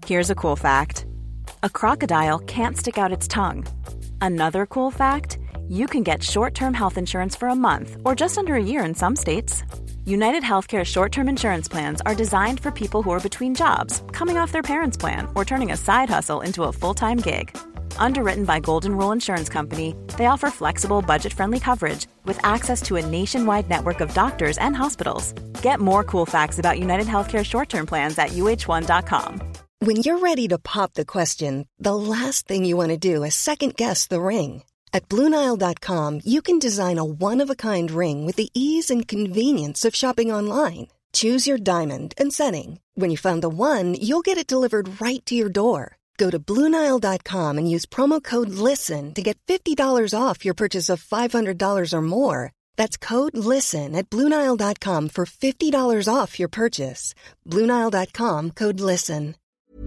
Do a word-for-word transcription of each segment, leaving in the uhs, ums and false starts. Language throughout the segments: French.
Here's a cool fact. A crocodile can't stick out its tongue. Another cool fact, you can get short-term health insurance for a month or just under a year in some states. United Healthcare short-term insurance plans are designed for people who are between jobs, coming off their parents' plan, or turning a side hustle into a full-time gig. Underwritten by Golden Rule Insurance Company, they offer flexible, budget-friendly coverage with access to a nationwide network of doctors and hospitals. Get more cool facts about United Healthcare short-term plans at U H one dot com. When you're ready to pop the question, the last thing you want to do is second-guess the ring. At Blue Nile dot com, you can design a one-of-a-kind ring with the ease and convenience of shopping online. Choose your diamond and setting. When you find the one, you'll get it delivered right to your door. Go to Blue Nile dot com and use promo code LISTEN to get fifty dollars off your purchase of five hundred dollars or more. That's code LISTEN at Blue Nile dot com for fifty dollars off your purchase. Blue Nile dot com, code LISTEN.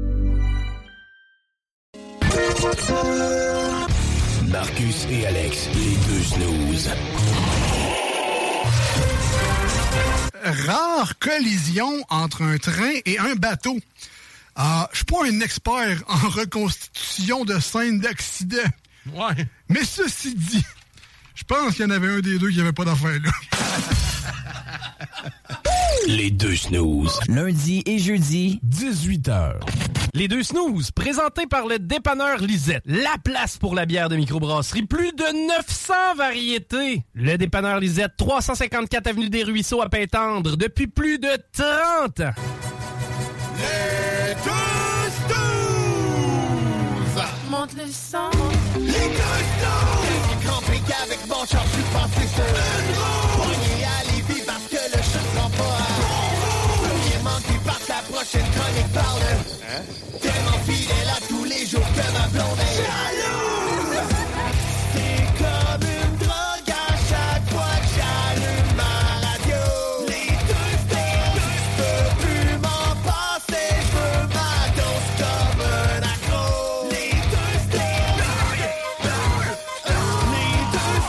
Marcus et Alex, les deux snooze. Rare collision entre un train et un bateau. Ah, je suis pas un expert en reconstitution de scènes d'accident. Ouais. Mais ceci dit, je pense qu'il y en avait un des deux qui avait pas d'affaire là. Les deux snooze. Lundi et jeudi, dix-huit heures. Les deux snooze, présentés par le dépanneur Lisette. La place pour la bière de microbrasserie. Plus de neuf cents variétés. Le dépanneur Lisette, trois cent cinquante-quatre avenue des Ruisseaux à Pintendre, depuis plus de trente ans. Les deux snooze. Monte le sang. Les deux snooze. Crampé qu'avec mon char, je suis passé sur une roue. Pogné à Lévis parce que le chat ne prend pas à... Premier manqué par la prochaine chronique parle. Hein? Tellement fidèle à tous les jours que ma blonde est jalouse. C'est comme une drogue à chaque fois que j'allume ma radio. Les deux snooze. Je peux plus m'en passer. Je veux ma dose comme un accro. Les deux snooze. Les deux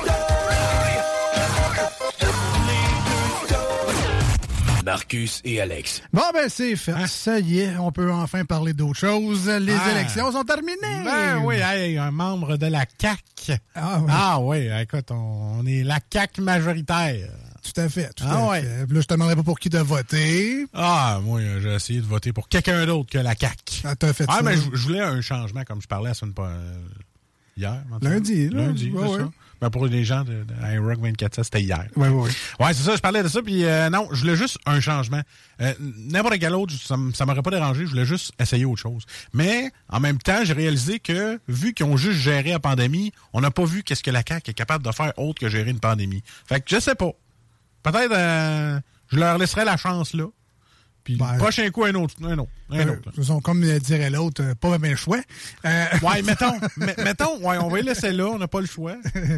snooze. Les deux snooze. Marcus et Alex. Bon, ben, c'est fait. Hein? Ça y est, on peut enfin parler d'autre chose. Les ah. élections sont terminées. Ben oui, hey, un membre de la C A Q. Ah oui. Ah oui, écoute, on, on est la C A Q majoritaire. Tout à fait, tout ah à ouais. fait. Puis là, je te demanderais pas pour qui de voter. Ah, moi, j'ai essayé de voter pour quelqu'un d'autre que la C A Q. Ah, t'as fait ah, ça. mais je, je voulais un changement, comme je parlais à ça pas euh, hier. Lundi, là. Lundi, ouais, c'est ouais. ça. Ben pour les gens de, de iRock vingt-quatre sept, c'était hier. Oui, oui, oui. Ouais, c'est ça, je parlais de ça, puis euh, non, je voulais juste un changement. Euh, n'importe quel autre, ça, ça m'aurait pas dérangé, je voulais juste essayer autre chose. Mais, en même temps, j'ai réalisé que, vu qu'ils ont juste géré la pandémie, on n'a pas vu qu'est-ce que la C A Q est capable de faire autre que gérer une pandémie. Fait que je sais pas. Peut-être, euh, je leur laisserai la chance, là. Puis ben, le prochain coup, un autre. Un autre. Un euh, autre. Ce sont, comme dirait l'autre, euh, pas même le choix. Euh... Ouais, mettons, m- mettons, ouais, on va les laisser là, on n'a pas le choix.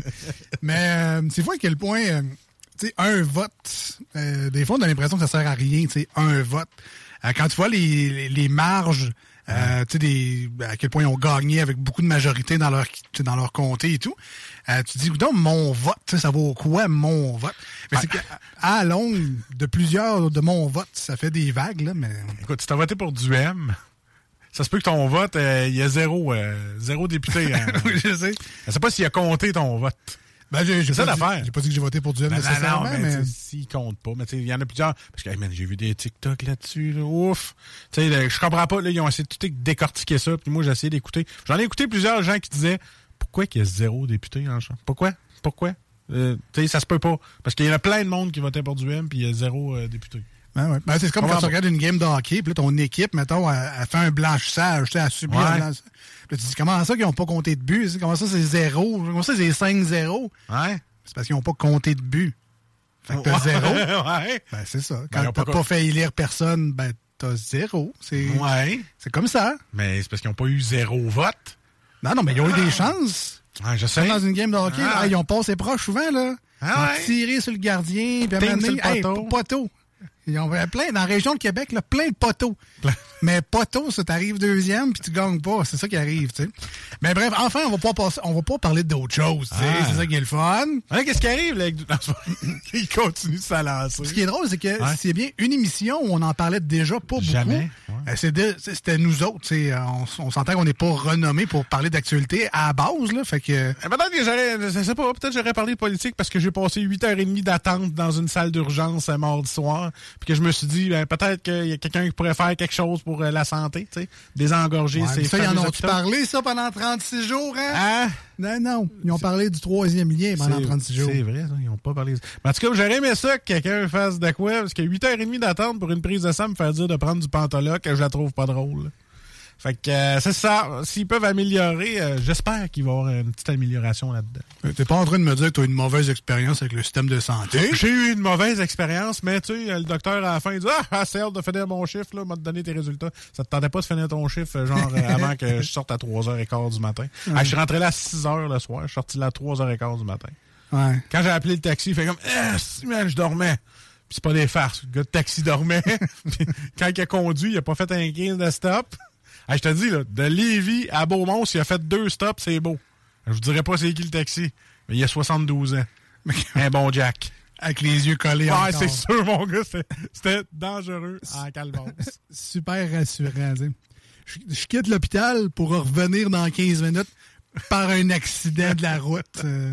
Mais euh, c'est fou à quel point, euh, tu sais, un vote, euh, des fois, on a l'impression que ça sert à rien, tu sais, un vote. Euh, quand tu vois les, les, les marges, euh, tu sais, des, à quel point ils ont gagné avec beaucoup de majorité dans leur, dans leur comté et tout, euh, tu te dis, donc, mon vote, ça vaut quoi, mon vote? Mais ouais. C'est qu'à à longue, de plusieurs de mon vote, ça fait des vagues, là, mais... Écoute, si t'as voté pour du M, ça se peut que ton vote, il euh, y a zéro, euh, zéro député. Hein. Oui, je sais. Je sais pas s'il a compté ton vote. Ben, j'ai, j'ai c'est ça dit, l'affaire. J'ai pas dit que j'ai voté pour du M ben, nécessairement, non, mais... mais... S'il compte pas, mais tu sais, il y en a plusieurs. Parce que, hey, man, j'ai vu des TikTok là-dessus, là, ouf. Tu sais, je comprends pas, là, ils ont essayé de tout décortiquer ça, puis moi, j'ai essayé d'écouter. J'en ai écouté plusieurs gens qui disaient, pourquoi qu'il y a zéro député en chambre? Pourquoi? Pourquoi? Euh, tu sais, ça se peut pas. Parce qu'il y en a plein de monde qui votait pour du M, puis il y a zéro euh, député. Ben ouais. Ben, c'est comme quand tu regardes une game de hockey, puis là, ton équipe, mettons, elle, elle fait un blanchissage, tu sais, elle subit ouais. un blanchissage. Puis là, tu dis, comment ça qu'ils n'ont pas compté de but? Comment ça, c'est zéro? Comment ça, c'est cinq zéro? Ouais. C'est parce qu'ils n'ont pas compté de but. Fait que t'as ouais. zéro. Ouais. Ben, c'est ça. Quand ben, t'as pas, pas fait élire personne, ben, t'as zéro. C'est, ouais. C'est comme ça. Mais c'est parce qu'ils n'ont pas eu zéro vote. Non, non, mais ils ont eu des chances. Ouais, je sais. Dans une game de hockey, ah. là, ils ont passé proche souvent, là. Ah ils ont ouais. tiré sur le gardien, puis à un moment donné, hey, poteau. Ils ont plein, dans la région de Québec, là, plein de poteaux. Mais poteaux, ça t'arrive deuxième, puis tu gagnes pas. C'est ça qui arrive, tu sais. Mais bref, enfin, on va pas passer, on va pas parler d'autre chose, tu sais. Ah. C'est ça qui est le fun. Ouais, qu'est-ce qui arrive, là? Avec... Il continue de s'alancer. Ce qui est drôle, c'est que Ouais. c'est bien une émission où on en parlait déjà pas beaucoup. Jamais, ouais. Euh, c'est de- c'était nous autres, tu sais. On, on s'entend qu'on n'est pas renommés pour parler d'actualité à la base, là. Fait que. Euh, Peut-être que j'aurais, je sais pas, peut-être j'aurais parlé de politique parce que j'ai passé huit heures trente d'attente dans une salle d'urgence un mardi soir, puis que je me suis dit, ben, peut-être qu'il y a quelqu'un qui pourrait faire quelque chose pour euh, la santé, tu sais, désengorger Ouais, ces mais ça, ils en fameux ont-tu hôpitaux. parlé, ça, pendant trente-six jours, hein? Ah, Non, non. Ils ont parlé du troisième lien pendant c'est- trente-six jours. C'est vrai, ça, ils ont pas parlé. Mais en tout cas, j'aurais aimé ça que quelqu'un fasse de quoi, parce que huit heures trente d'attente pour une prise de sang me faire dire de prendre du Pantoloc, que je la trouve pas drôle. Fait que euh, c'est ça. S'ils peuvent améliorer, euh, j'espère qu'il va y avoir une petite amélioration là-dedans. Euh, T'es pas en train de me dire que t'as eu une mauvaise expérience avec le système de santé? J'ai eu une mauvaise expérience, mais tu sais, le docteur à la fin il dit « Ah, c'est hâte de finir mon chiffre, là, m'a donné tes résultats. » Ça te tentait pas de finir ton chiffre, genre, euh, avant que je sorte à trois heures quinze du matin. Ah, je suis rentré là à six heures le soir, je suis sorti là à trois heures quinze du matin. Ouais. Quand j'ai appelé le taxi, il fait comme « Ah, si, man, je dormais. » Puis c'est pas des farces, le gars de taxi dormait. Puis quand il a conduit, il a pas fait un quinze de stop. Ah, je te dis, là, de Lévis à Beaumont, s'il a fait deux stops, c'est beau. Je vous dirais pas c'est qui le taxi, mais il a soixante-douze ans. Un bon Jack. Avec les yeux collés Ouais, encore. c'est sûr, mon gars, c'était, c'était dangereux en calvasse. Super rassurant, tu sais. Je, je quitte l'hôpital pour revenir dans quinze minutes par un accident de la route. euh,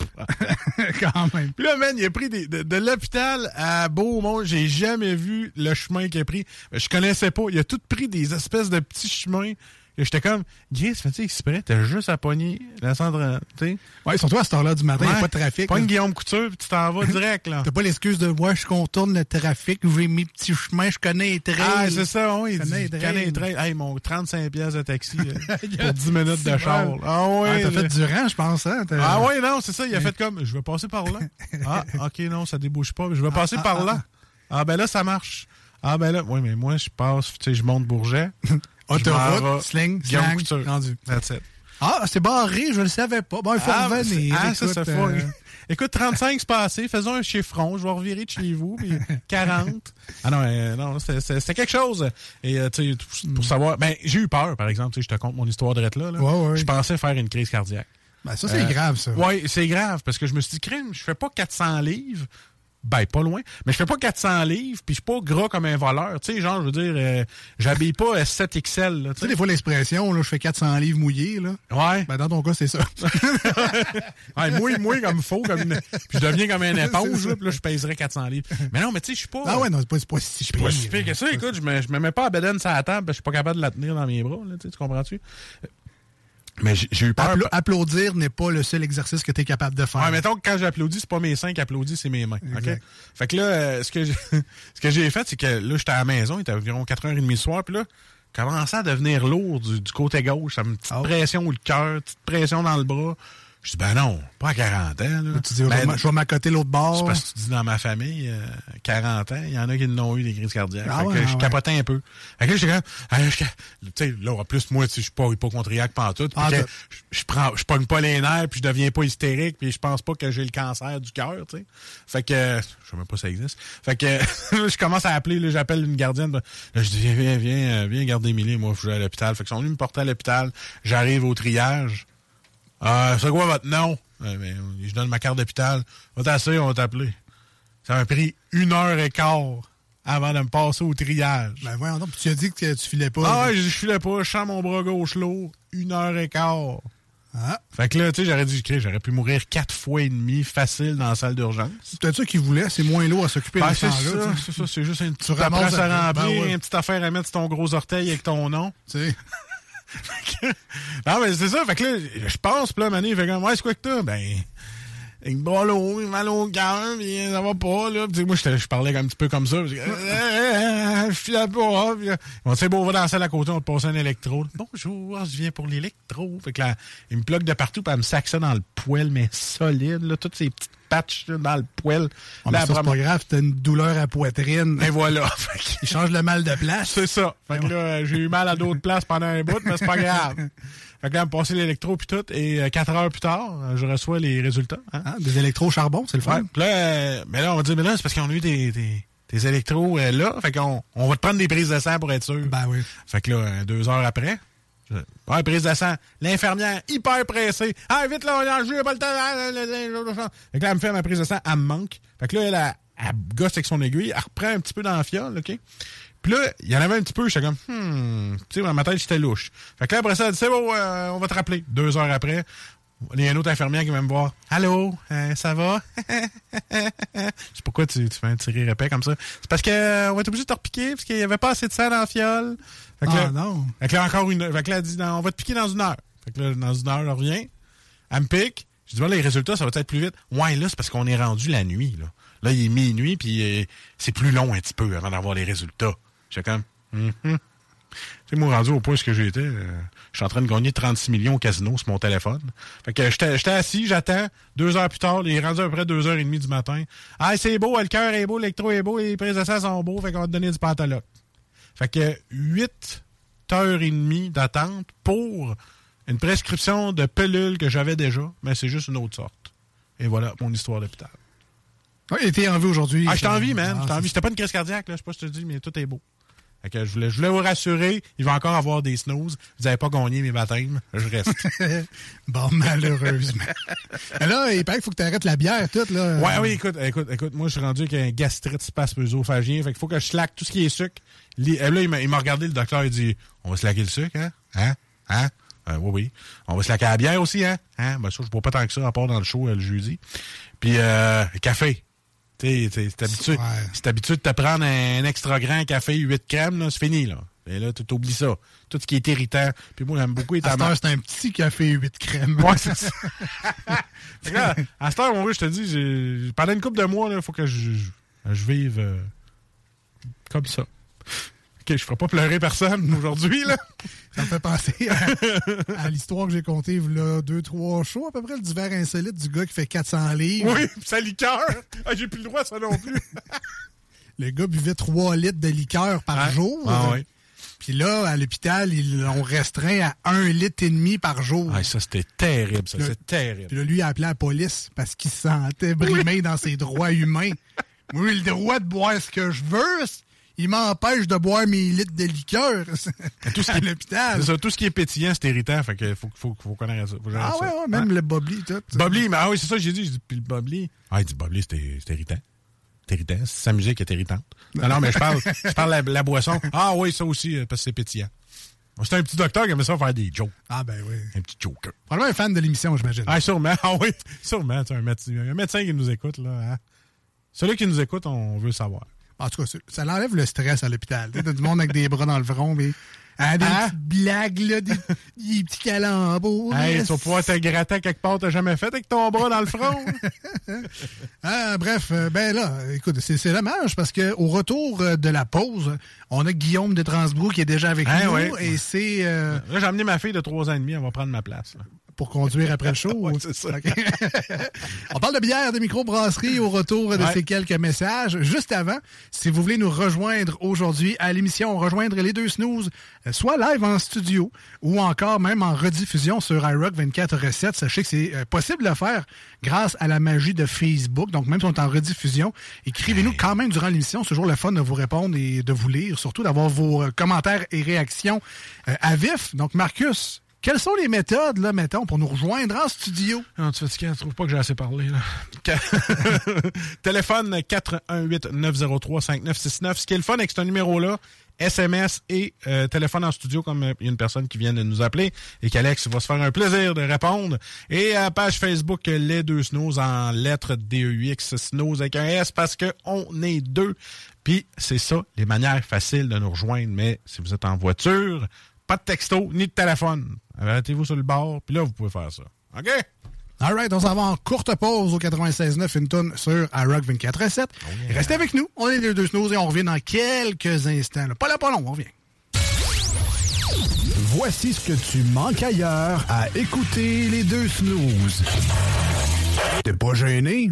quand même. Puis là, man, il a pris des, de, de l'hôpital à Beaumont. J'ai jamais vu le chemin qu'il a pris. Je connaissais pas. Il a tout pris des espèces de petits chemins. Et j'étais comme, Guy, ça fait exprès, t'as juste à pogner la centre, tu sais. Ouais, surtout à cette heure-là du matin, il n'y a pas de trafic. Pogne là. Guillaume Couture, puis tu t'en vas direct, là. T'as pas l'excuse de voir, je contourne le trafic, j'ai mes petits chemins, je connais les trails. Ah, c'est ça, oui. Je connais les Il trails. connaît les trails. Hey, mon trente-cinq piastres de taxi là, pour dix minutes de C'est char. bon. Ah, oui. Ah, t'as là. fait du rang, je pense, hein? T'as- Ah, oui, non, c'est ça. Il a fait comme, je vais passer par là. Ah, OK, non, ça débouche pas. Je vais passer ah, par ah, là. Ah, ben là, ça marche. Ah, ben là, oui, mais moi, je passe, tu sais, je monte Bourget. Autoroute, sling, Guillaume slang, Couture. rendu. That's it. Ah, c'est barré, je le savais pas. Bon, il faut Ah, revenir. ah, ça, écoute, ça fait. euh, Écoute, trente-cinq, c'est passé. Faisons un chiffron. Je vais revirer de chez vous. Puis quarante. Ah non, euh, non, c'était, c'était c'était quelque chose. Et, euh, tu sais, pour, pour savoir. Ben, j'ai eu peur, par exemple. Tu sais, je te conte mon histoire de là. là. Ouais, ouais. Je pensais faire une crise cardiaque. Ben, ça, c'est Euh, grave, ça. Oui, c'est grave. Parce que je me suis dit, crime, je fais pas quatre cents livres. Ben, pas loin. Mais je fais pas quatre cents livres, puis je suis pas gras comme un voleur. Tu sais, genre, je veux dire, euh, j'habille pas S sept X L. Là, Tu sais, des fois, l'expression, là, je fais quatre cents livres mouillés, là. Ouais. Ben, dans ton cas, c'est ça. Ouais, mouille, mouille comme faux, comme une... puis je deviens comme un éponge, C'est là, puis là, je pèserais quatre cents livres. Mais non, mais tu sais, je suis pas... Ah ouais, non, c'est pas, c'est pas si Pas si pire que ça, écoute, je me, je me mets pas à bedaine sur la table, parce que je suis pas capable de la tenir dans mes bras, là, tu sais, tu comprends-tu? Mais j'ai j'ai eu peur. Appla- applaudir n'est pas le seul exercice que tu es capable de faire. Ouais, mettons que quand j'applaudis, c'est pas mes seins qui applaudissent, c'est mes mains. Exact. OK? Fait que là, euh, ce que j'ai, ce que j'ai fait, c'est que là, j'étais à la maison, il était environ quatre heures trente le soir, puis là, commençait à devenir lourd du, du côté gauche, ça me petite Oh. pression ou le cœur, petite pression dans le bras. Je dis, ben non, pas à quarante ans, là. Tu dis, Ben, je vais- je vais m'accoter l'autre bord. c'est parce que tu dis dans ma famille, euh, quarante ans, il y en a qui n'ont eu des crises cardiaques. Ah fait ouais, que ah je ouais. capotais un peu. Fait que là, j'étais comme, ah, je- tu sais, là, en plus, moi, tu sais, je suis pas hypochondriaque pantoute. Puis Ah, que t'as- je, je prends, je pogne pas les nerfs, puis je deviens pas hystérique, puis je pense pas que j'ai le cancer du cœur, tu sais. Fait que, je sais même pas si ça existe. Fait que, je commence à appeler, là, j'appelle une gardienne. Là, je dis, viens, viens, viens, euh, viens garder Émilie, moi, je vais à l'hôpital. Fait qu'ils sont venus me porter à l'hôpital. J'arrive au triage. Euh, c'est quoi votre nom? Euh, ben, je donne ma carte d'hôpital. Va t'asseoir, on va t'appeler. Ça m'a pris une heure et quart avant de me passer au triage. Ben voyons donc, puis tu as dit que tu filais pas. ah là. ouais, je filais pas, je sens mon bras gauche lourd, une heure et quart. Ah. Fait que là, tu sais, j'aurais dû, j'aurais pu mourir quatre fois et demi facile dans la salle d'urgence. C'est peut-être ça qu'il voulait, c'est moins lourd à s'occuper Ben, de c'est ce temps-là. ça, tu sais. c'est ça, c'est juste une petite ramasses paperasse à un peu. remplir, Ben ouais. une petite affaire à mettre sur ton gros orteil avec ton nom. Tu sais. Non, mais c'est ça, fait que là, je pense, puis là, Mané, il fait comme, ouais, c'est quoi que t'as? Ben, avec le bras lourd, mal au cœur, pis ça va pas, là. Pis moi, je parlais un petit peu comme ça. Pis, euh, euh, je suis là pas. Pis, on sait, bon, on va dans la salle à côté, on va te passer un électro. Bonjour, je viens pour l'électro. Fait que là, il me bloque de partout, pis elle me sac ça dans le poêle, mais solide, là, toutes ces petites patchs là, dans le poêle. Ah, mais Là, ça, c'est après- pas grave, t'as une douleur à poitrine. et voilà. Fait que- Il change le mal de place. c'est ça. Fait que là, j'ai eu mal à d'autres places pendant un bout, mais c'est pas grave. Fait que là, elle me passait l'électro puis tout, et euh, quatre heures plus tard, euh, je reçois les résultats. Hein? Ah, des électros charbon, c'est le fun. Ouais. Puis là, euh, mais là, on va dire, mais là, c'est parce qu'on a eu des, des, tes électros euh, là. Fait qu'on on va te prendre des prises de sang pour être sûr. Ben oui. Fait que là, deux heures après, je, ouais, prise de sang, l'infirmière hyper pressée. Ah, vite là, on a joué, pas le temps. Fait que là, elle me fait ma prise de sang, elle me manque. Fait que là, elle, elle, elle gosse avec son aiguille, elle reprend un petit peu dans la fiole, OK? Puis là, il y en avait un petit peu, j'étais comme, hmm, tu sais, dans ma tête, j'étais louche. Fait que là, après ça, elle dit, c'est bon, euh, on va te rappeler. Deux heures après, il y a une autre infirmière qui vient me voir. Allô, euh, ça va? Je sais pourquoi tu, tu fais un tiré répète comme ça. C'est parce qu'on euh, va être obligé de te repiquer parce qu'il n'y avait pas assez de sang dans la fiole. Fait que ah là, non. Fait que là, encore une heure. Fait que là, elle dit, non, on va te piquer dans une heure. Fait que là, dans une heure, elle revient. Elle me pique. Je dis, voilà, les résultats, ça va être plus vite. Ouais, là, c'est parce qu'on est rendu la nuit, là. Là, il est minuit, puis euh, c'est plus long un petit peu avant d'avoir les résultats. J'étais comme, mm-hmm. Tu sais, moi, rendu au point où j'étais, euh, je suis en train de gagner trente-six millions au casino sur mon téléphone. Fait que j'étais, j'étais assis, j'attends. Deux heures plus tard, il est rendu à peu près deux heures et demie du matin. Ah, c'est beau, le cœur est beau, l'électro est beau, les prises de sang sont beaux, fait qu'on va te donner du pantaloc. Fait que huit heures et demie d'attente pour une prescription de pelule que j'avais déjà, mais c'est juste une autre sorte. Et voilà mon histoire d'hôpital. Oui, il était en vie aujourd'hui. Ah, j'étais en vie, man. Ah, j'étais en vie. C'était pas une crise cardiaque, là. Je sais pas si je te dis, mais tout est beau. Fait que je voulais, je voulais vous rassurer, il va encore avoir des snooze. Vous n'avez pas gagné mes baptêmes. Je reste. Bon, malheureusement. Là, il paraît qu'il faut que tu arrêtes la bière, toute, là. Ouais, oui, écoute, écoute, écoute, moi, je suis rendu avec un gastrite spasmo-œsophagien. Fait qu'il faut que je slack tout ce qui est sucre. Là, il m'a, il m'a regardé, le docteur, il dit, on va slacker le sucre, hein? Hein? Hein? Euh, oui, oui. On va slacker la bière aussi, hein? Hein? Ben, ça, je bois pas tant que ça, à part dans le show, euh, le jeudi. Puis, euh, café. Tu sais, c'est habitué, ouais. C'est habitué de te prendre un extra grand café huit crèmes, là, c'est fini, là. Et là, tu t'oublies ça. Tout ce qui est irritant. Puis moi, j'aime beaucoup... À cette heure, c'est un petit café huit crèmes. Ouais, c'est ça. Là, à cette heure, mon gars, je te dis, j'ai, pendant une couple de mois, il faut que je, je, je vive euh, comme ça. OK, je ferai pas pleurer personne aujourd'hui, là. Ça me fait penser à, à l'histoire que j'ai contée il y a deux, trois shows, à peu près, le divers insolite du gars qui fait quatre cents livres. Oui, sa liqueur. Ah, j'ai plus le droit à ça non plus. Le gars buvait trois litres de liqueur par hein? jour. Ah, oui. Puis là, à l'hôpital, ils l'ont restreint à un litre et demi par jour. Ah, ça, c'était terrible, ça. C'est terrible. Puis là, lui, il a appelé la police parce qu'il se sentait brimé oui. dans ses droits humains. Moi, j'ai le droit de boire ce que je veux. Il m'empêche de boire mes litres de liqueur tout ce à qui, l'hôpital. C'est ça, tout ce qui est pétillant, c'est irritant. Fait que faut, faut, faut connaître ça. Faut ah ouais, ça. ouais, même ouais. le Bobli, tout. Bobli, mais ah oui, c'est ça que j'ai dit. J'ai dit, puis le Bobli. Ah, il dit Bobli, c'est irritant. C'est irritant. Sa musique est irritante. Non, non, mais je parle, je parle de la, la boisson. Ah oui, ça aussi, parce que c'est pétillant. C'était un petit docteur qui aimait ça faire des jokes. Ah ben oui. Un petit joker. Probablement un fan de l'émission, j'imagine. Ah, sûrement. Ah oui, sûrement. Un médecin, un médecin qui nous écoute, là. Hein? Celui qui nous écoute, on veut savoir. En tout cas, ça l'enlève le stress à l'hôpital. T'as du monde avec des bras dans le front, mais hein, des hein? petites blagues, là, des, des petits calembours. Hey, tu vas pouvoir te gratter quelque part t'as jamais fait avec ton bras dans le front. ah, bref, ben là, écoute, c'est, c'est dommage parce que au retour de la pause, on a Guillaume de Transbrook qui est déjà avec hein, nous. Ouais. Et c'est... Euh... Là, j'ai amené ma fille de trois ans et demi, elle va prendre ma place. Là. Pour conduire après le show. Ouais, c'est ça. Okay. On parle de bière, de microbrasserie au retour de ouais. ces quelques messages. Juste avant, si vous voulez nous rejoindre aujourd'hui à l'émission, rejoindre les deux snooze, soit live en studio ou encore même en rediffusion sur iRock vingt-quatre sept, sachez que c'est possible de le faire grâce à la magie de Facebook. Donc, même si on est en rediffusion, écrivez-nous hey. quand même durant l'émission. C'est toujours le fun de vous répondre et de vous lire, surtout d'avoir vos commentaires et réactions à vif. Donc, Marcus... Quelles sont les méthodes, là, mettons, pour nous rejoindre en studio? Non, tu fatigues, je trouve pas que j'ai assez parlé, là. Téléphone quatre un huit neuf zéro trois cinq neuf six neuf. Ce qui est le fun avec ce numéro-là, S M S et euh, téléphone en studio, comme il y a une personne qui vient de nous appeler et qu'Alex va se faire un plaisir de répondre. Et à page Facebook, les deux snooze en lettres D E U X, snooze avec un S, parce qu'on est deux. Puis c'est ça, les manières faciles de nous rejoindre. Mais si vous êtes en voiture... Pas de texto, ni de téléphone. Arrêtez-vous sur le bord, puis là, vous pouvez faire ça. OK? All right, on s'en va en courte pause au quatre-vingt-seize neuf une tonne sur iRock vingt-quatre sept. Oh yeah. Restez avec nous, on est les deux snooze et on revient dans quelques instants. Là. Pas là, pas long, on revient. Voici ce que tu manques ailleurs à écouter les deux snooze. T'es pas gêné?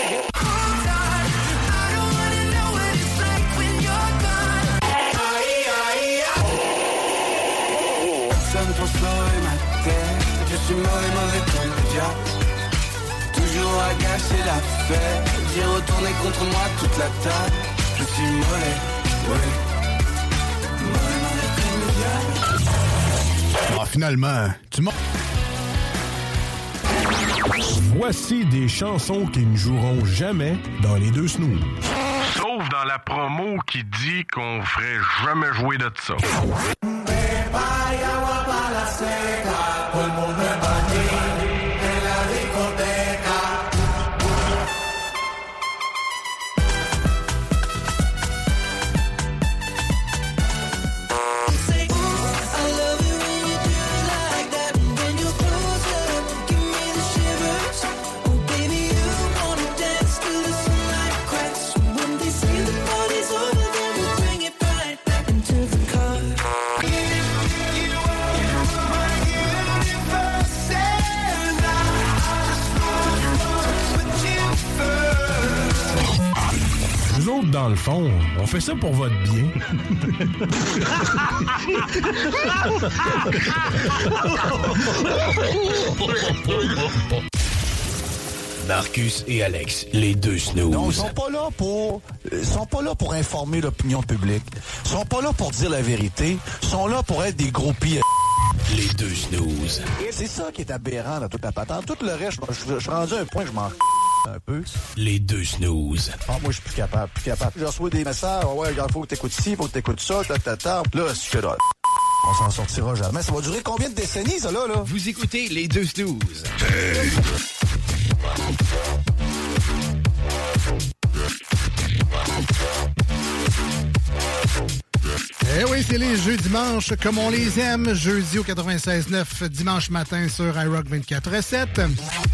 Je suis mauvais, mauvais comme le diable. Toujours à gâcher la fête. J'ai retourné contre moi toute la table. Je suis mollet, ouais. Mollet, mollet comme le diable. Ah, finalement, tu m'as... Voici des chansons qui ne joueront jamais dans les deux snooze. Sauf dans la promo qui dit qu'on ferait jamais jouer de ça. Dans le fond, on fait ça pour votre bien. Marcus et Alex, les deux snooze. Non, ils sont pas là pour, ils sont pas là pour informer l'opinion publique. Ils sont pas là pour dire la vérité. Ils sont là pour être des gros pires. Les deux snooze. C'est ça qui est aberrant dans toute la patente. Tout le reste, je, je suis rendu à un point, je m'en un peu. Les deux snooze. Ah, moi, je suis plus capable, plus capable. Je reçois des messages. Ouais, regarde, faut que t'écoutes ci, faut que t'écoutes ça, ta, ta, ta. Là, c'est que là, on s'en sortira jamais. Ça va durer combien de décennies, ça, là, là? Vous écoutez les deux snooze. Eh oui, c'est les jeux dimanche comme on les aime. Jeudi au quatre-vingt-seize neuf, dimanche matin sur iRock vingt-quatre sept.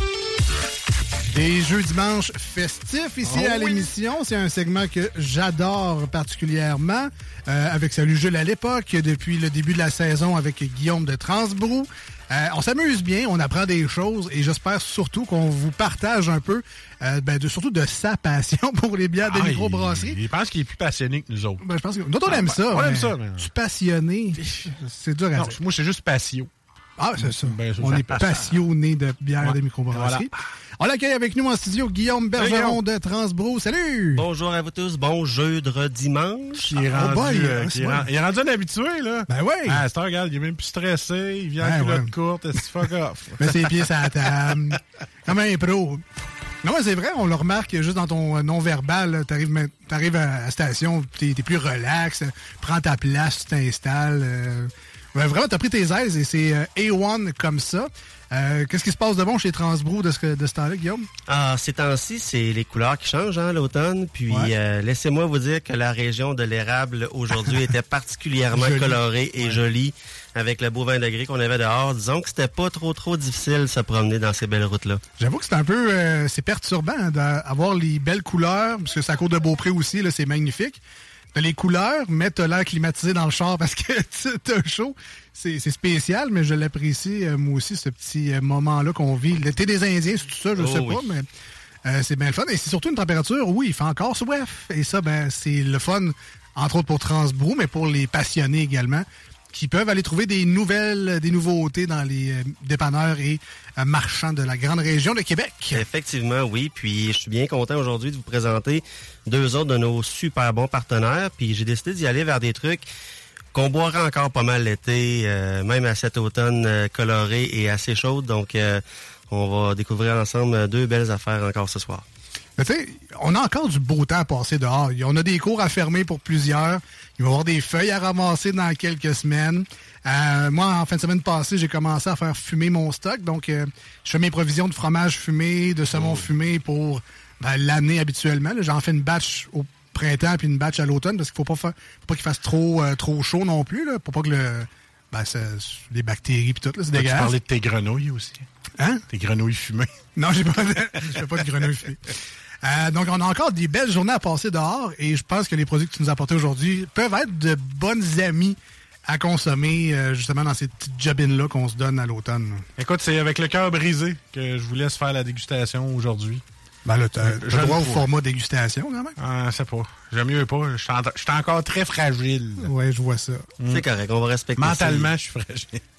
Des jeux dimanche festifs ici oh à l'émission. Oui. C'est un segment que j'adore particulièrement. Euh, avec Salut Jules à l'époque, depuis le début de la saison avec Guillaume de Transbrou. Euh, on s'amuse bien, on apprend des choses et j'espère surtout qu'on vous partage un peu, euh, ben de, surtout de sa passion pour les bières de ah, microbrasserie. Il, il pense qu'il est plus passionné que nous autres. Ben, je pense que nous autres, on ah, aime ben, ça. On aime ça. Mais... Tu passionné, c'est dur à non, dire. Moi, c'est juste patio. Ah, c'est ça. Ben, on est passionné de bière ouais. de microbrasserie. Voilà. On l'accueille avec nous en studio, Guillaume Bergeron de Transbrou. Salut! Bonjour à vous tous. Bon jeudi dimanche. Il est rendu, oh boy, euh, hein, il est rendu, il est rendu un habitué, là. Ben oui. Ah, c'est un regarde, il est même plus stressé. Il vient en ben culotte ouais. courte. C'est fuck off. Met ses pieds sur la table. Comme un pro. Non, c'est vrai, on le remarque juste dans ton non-verbal. T'arrives, t'arrives à la station, t'es, t'es plus relax. Prends ta place, tu t'installes. Euh, ouais, vraiment, t'as pris tes aises et c'est euh, A un comme ça. Euh, qu'est-ce qui se passe de bon chez Transbrou de ce, de ce temps-là, Guillaume? Ah, ces temps-ci, c'est les couleurs qui changent, hein, l'automne. Puis, ouais. euh, laissez-moi vous dire que la région de l'érable, aujourd'hui, était particulièrement jolie. colorée et ouais. jolie avec le beau vingt degrés qu'on avait dehors. Disons que c'était pas trop, trop difficile de se promener dans ces belles routes-là. J'avoue que c'est un peu, euh, c'est perturbant d'avoir les belles couleurs, parce que c'est à Côte de Beaupré aussi, là, c'est magnifique. T'as les couleurs, mais t'as l'air climatisé dans le char parce que t'as chaud. C'est, c'est spécial, mais je l'apprécie, euh, moi aussi, ce petit euh, moment-là qu'on vit. L'été des Indiens, c'est tout ça, je oh, sais oui. pas, mais euh, c'est bien le fun. Et c'est surtout une température, oui, il fait encore soif. Et ça, ben, c'est le fun, entre autres pour Transbrou, mais pour les passionnés également, qui peuvent aller trouver des nouvelles, des nouveautés dans les euh, dépanneurs et euh, marchands de la grande région de Québec. Effectivement, oui. Puis je suis bien content aujourd'hui de vous présenter deux autres de nos super bons partenaires. Puis j'ai décidé d'y aller vers des trucs qu'on boira encore pas mal l'été, euh, même à cet automne euh, coloré et assez chaud. Donc, euh, on va découvrir ensemble deux belles affaires encore ce soir. Tu sais, on a encore du beau temps à passer dehors. On a des cours à fermer pour plusieurs. Il va y avoir des feuilles à ramasser dans quelques semaines. Euh, moi, en fin de semaine passée, j'ai commencé à faire fumer mon stock. Donc, euh, je fais mes provisions de fromage fumé, de saumon oh. fumé pour ben, l'année habituellement. Là, j'en fais une batch au printemps puis une batch à l'automne parce qu'il faut pas faire, faut pas qu'il fasse trop euh, trop chaud non plus là, pour pas que le ben ça, les bactéries puis tout là, c'est dégueulasse. Tu parlais de tes grenouilles aussi. Hein? Tes grenouilles fumées. Non, j'ai pas, je fais pas de grenouilles fumées. Euh, donc, on a encore des belles journées à passer dehors et je pense que les produits que tu nous as apportés aujourd'hui peuvent être de bonnes amies à consommer euh, justement dans ces petites jobines-là qu'on se donne à l'automne. Écoute, c'est avec le cœur brisé que je vous laisse faire la dégustation aujourd'hui. Ben là, t'as le droit au format dégustation, quand même? Ah, c'est pas. J'aime mieux pas. Je suis encore très fragile. Oui, je vois ça. Mm. C'est correct, on va respecter Mentalement, ça. je suis fragile.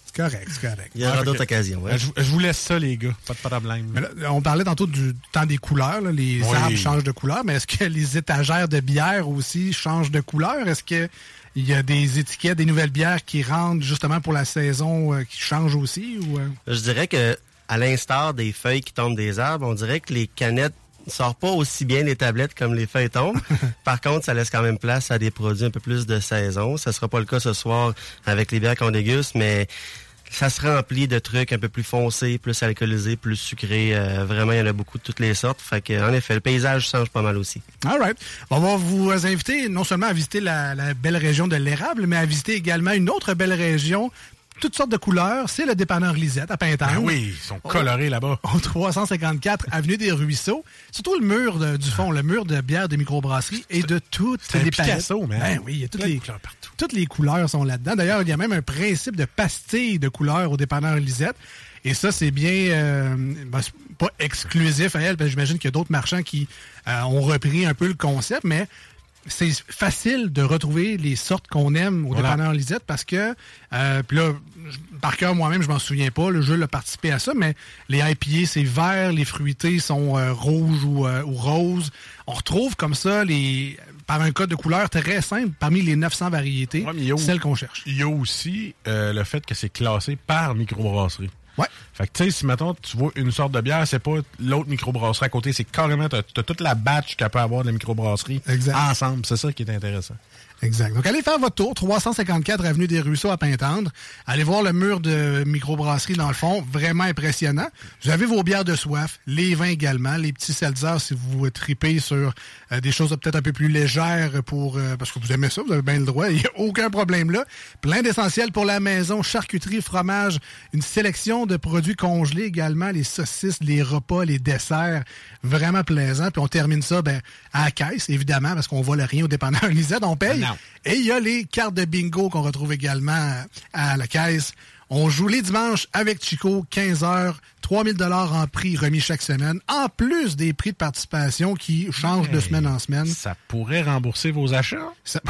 C'est correct, c'est correct. Il y aura Ouais, d'autres que- occasions. Ouais. Je, je vous laisse ça, les gars. Pas de problème. Mais là, on parlait tantôt du temps des couleurs. Là. Les Oui. arbres changent de couleur, mais est-ce que les étagères de bière aussi changent de couleur? Est-ce que il y a des étiquettes, des nouvelles bières qui rentrent justement pour la saison euh, qui changent aussi? Ou, euh? Je dirais que, à l'instar des feuilles qui tombent des arbres, on dirait que les canettes ne sortent pas aussi bien les tablettes comme les feuilles tombent. Par contre, ça laisse quand même place à des produits un peu plus de saison. Ça sera pas le cas ce soir avec les bières qu'on déguste, mais ça se remplit de trucs un peu plus foncés, plus alcoolisés, plus sucrés. Euh, vraiment, il y en a beaucoup de toutes les sortes. Fait que, en effet, le paysage change pas mal aussi. All right. On va vous inviter non seulement à visiter la, la belle région de l'érable, mais à visiter également une autre belle région, toutes sortes de couleurs. C'est le dépanneur Lisette à Pintendre. Ben oui, ils sont colorés là-bas. Au trois cent cinquante-quatre Avenue des Ruisseaux. Surtout le mur de- du fond, le mur de bière de microbrasserie et de toutes C'est un les Picasso, palettes. man. Ben oui, il y a toutes Plein de les, couleurs partout. toutes les couleurs sont là-dedans. D'ailleurs, il y a même un principe de pastille de couleurs au dépanneur Lisette. Et ça, c'est bien, euh, ben, c'est pas exclusif à elle, parce que j'imagine qu'il y a d'autres marchands qui euh, ont repris un peu le concept, mais c'est facile de retrouver les sortes qu'on aime au Voilà. dépanneur Lisette parce que, euh, puis là, je- par cœur, moi-même, je m'en souviens pas, le jeu a participé à ça, mais les I P A, c'est vert, les fruités sont euh, rouges ou, euh, ou roses. On retrouve comme ça, les par un code de couleur très simple, parmi les neuf cents variétés, Ouais, mais il y a où- celles qu'on cherche. Il y a aussi euh, le fait que c'est classé par microbrasserie. Ouais. Fait que, tu sais, si, mettons, tu vois une sorte de bière, c'est pas l'autre microbrasserie à côté, c'est carrément, t'as, t'as toute la batch qu'elle peut avoir de la microbrasserie Exact. ensemble. C'est ça qui est intéressant. Exact. Donc, allez faire votre tour, trois cent cinquante-quatre Avenue des Ruisseaux à Pintendre. Allez voir le mur de microbrasserie dans le fond. Vraiment impressionnant. Vous avez vos bières de soif, les vins également, les petits seltzers si vous tripez sur euh, des choses peut-être un peu plus légères pour euh, parce que vous aimez ça, vous avez bien le droit. Il n'y a aucun problème là. Plein d'essentiels pour la maison, charcuterie, fromage, une sélection de produits congelés également, les saucisses, les repas, les desserts. Vraiment plaisant. Puis on termine ça ben, à la caisse, évidemment, parce qu'on vole rien au dépanneur Lisette, on paye. Non. Et il y a les cartes de bingo qu'on retrouve également à la caisse. On joue les dimanches avec Chico, quinze heures, trois mille dollars en prix remis chaque semaine, en plus des prix de participation qui changent de Hey, semaine en semaine. Ça pourrait rembourser vos achats? Ça...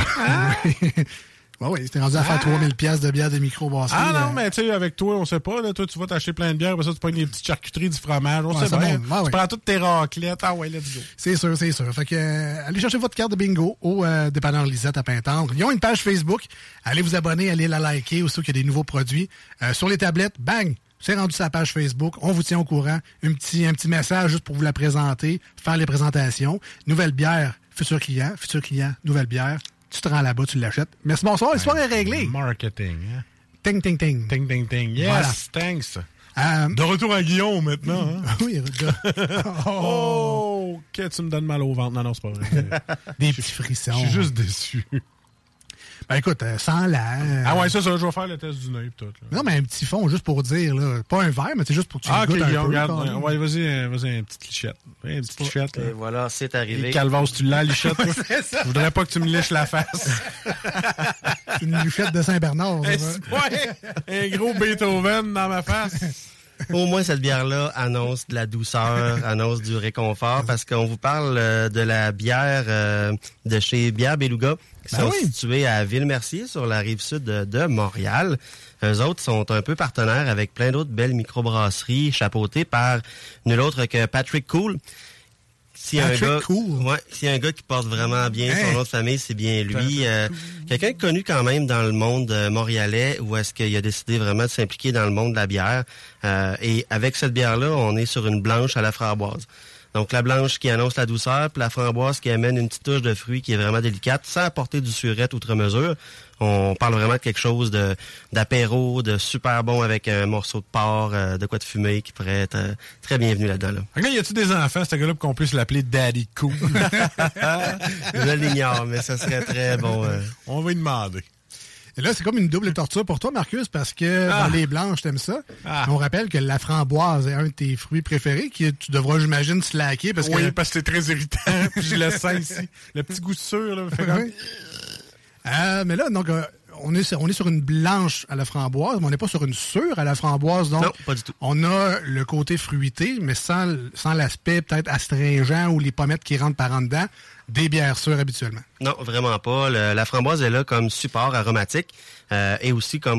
Oui, oui, c'était rendu à faire trois mille piastres de bière de microbrasserie. Ah là. non, mais tu sais, avec toi, on sait pas. Là, toi, tu vas t'acheter plein de bières, après ça, tu prends des petites charcuteries, du fromage. On Ouais, sait ça bien. monte. Ouais, tu ouais. prends toutes tes raclettes. Ah ouais, let's go. C'est sûr, c'est sûr. Fait que, euh, allez chercher votre carte de bingo au euh, dépanneur Lisette à Pintendre. Ils ont une page Facebook. Allez vous abonner, allez la liker, aussi qu'il y a des nouveaux produits. Euh, sur les tablettes, bang! C'est rendu sur la page Facebook. On vous tient au courant. Un petit, un petit message juste pour vous la présenter, faire les présentations. Nouvelle bière, futur client, futur client, nouvelle bière. Tu te rends là-bas, tu l'achètes. Merci, bonsoir. L'histoire est réglée. Marketing, hein? Ting, ting, ting. Ting, ting, ting. Yes, Voilà. thanks. Euh, De retour à Guillaume maintenant. Hein? oui, de- Oh, que tu me donnes mal au ventre. Non, non, c'est pas vrai. des petits frissons. Je suis juste déçu. Ben écoute, euh, sans la... euh, Ah ouais, ça, ça, je vais faire le test du nez et tout. Là. Non, mais un petit fond, juste pour dire, là. Pas un verre, mais c'est juste pour que tu Ah, le ok, goûtes un Guillaume, peu. regarde. quand même. Ouais, vas-y, euh, vas-y, une petite lichette. Ouais, une petite lichette. là. Et voilà, c'est Et arrivé. Calvas, tu l'as, lichette. toi? Je voudrais pas que tu me liches la face. C'est une luchette de Saint-Bernard. ça, ça. Ouais, un gros Beethoven dans ma face. Au moins, cette bière-là annonce de la douceur, annonce du réconfort, parce qu'on vous parle euh, de la bière euh, de chez Bière Beluga, qui Ben sont oui. situés à Ville-Mercier, sur la rive sud de, de Montréal. Eux autres sont un peu partenaires avec plein d'autres belles microbrasseries, chapeautées par nul autre que Patrick Cool. S'il y a un Patrick gars, Cool. ouais, s'il y a un gars qui porte vraiment bien Hey. son nom de famille, c'est bien lui. Euh, quelqu'un de connu quand même dans le monde euh, montréalais, où est-ce qu'il a décidé vraiment de s'impliquer dans le monde de la bière. Euh, et avec cette bière-là, on est sur une blanche à la framboise. Donc la blanche qui annonce la douceur, puis la framboise qui amène une petite touche de fruit qui est vraiment délicate, sans apporter du surette outre mesure. On parle vraiment de quelque chose de d'apéro, de super bon avec un morceau de porc, euh, de quoi de fumée qui pourrait être euh, très bienvenu là-dedans. Là. Regarde, y a-tu des enfants, ce gars-là, pour qu'on puisse l'appeler Daddy Cool? Je l'ignore, mais ça serait très bon. euh. On va y demander. Et là, c'est comme une double torture pour toi, Marcus, parce que Ah. dans les blanches, t'aimes ça. Ah. On rappelle que la framboise est un de tes fruits préférés, que tu devras, j'imagine, slacker, parce Oui, que... parce que c'est très irritant. Puis je le sens ici. Le petit goût sûr, là, fait comme... Oui. Euh, mais là, donc, euh, on est, sur, on est sur une blanche à la framboise, mais on n'est pas sur une sûre à la framboise. Donc, Non, pas du tout. on a le côté fruité, mais sans, sans l'aspect peut-être astringent ou les pommettes qui rentrent par en dedans des bières sûres habituellement. Non, vraiment pas. Le- la framboise est là comme support aromatique euh, et aussi comme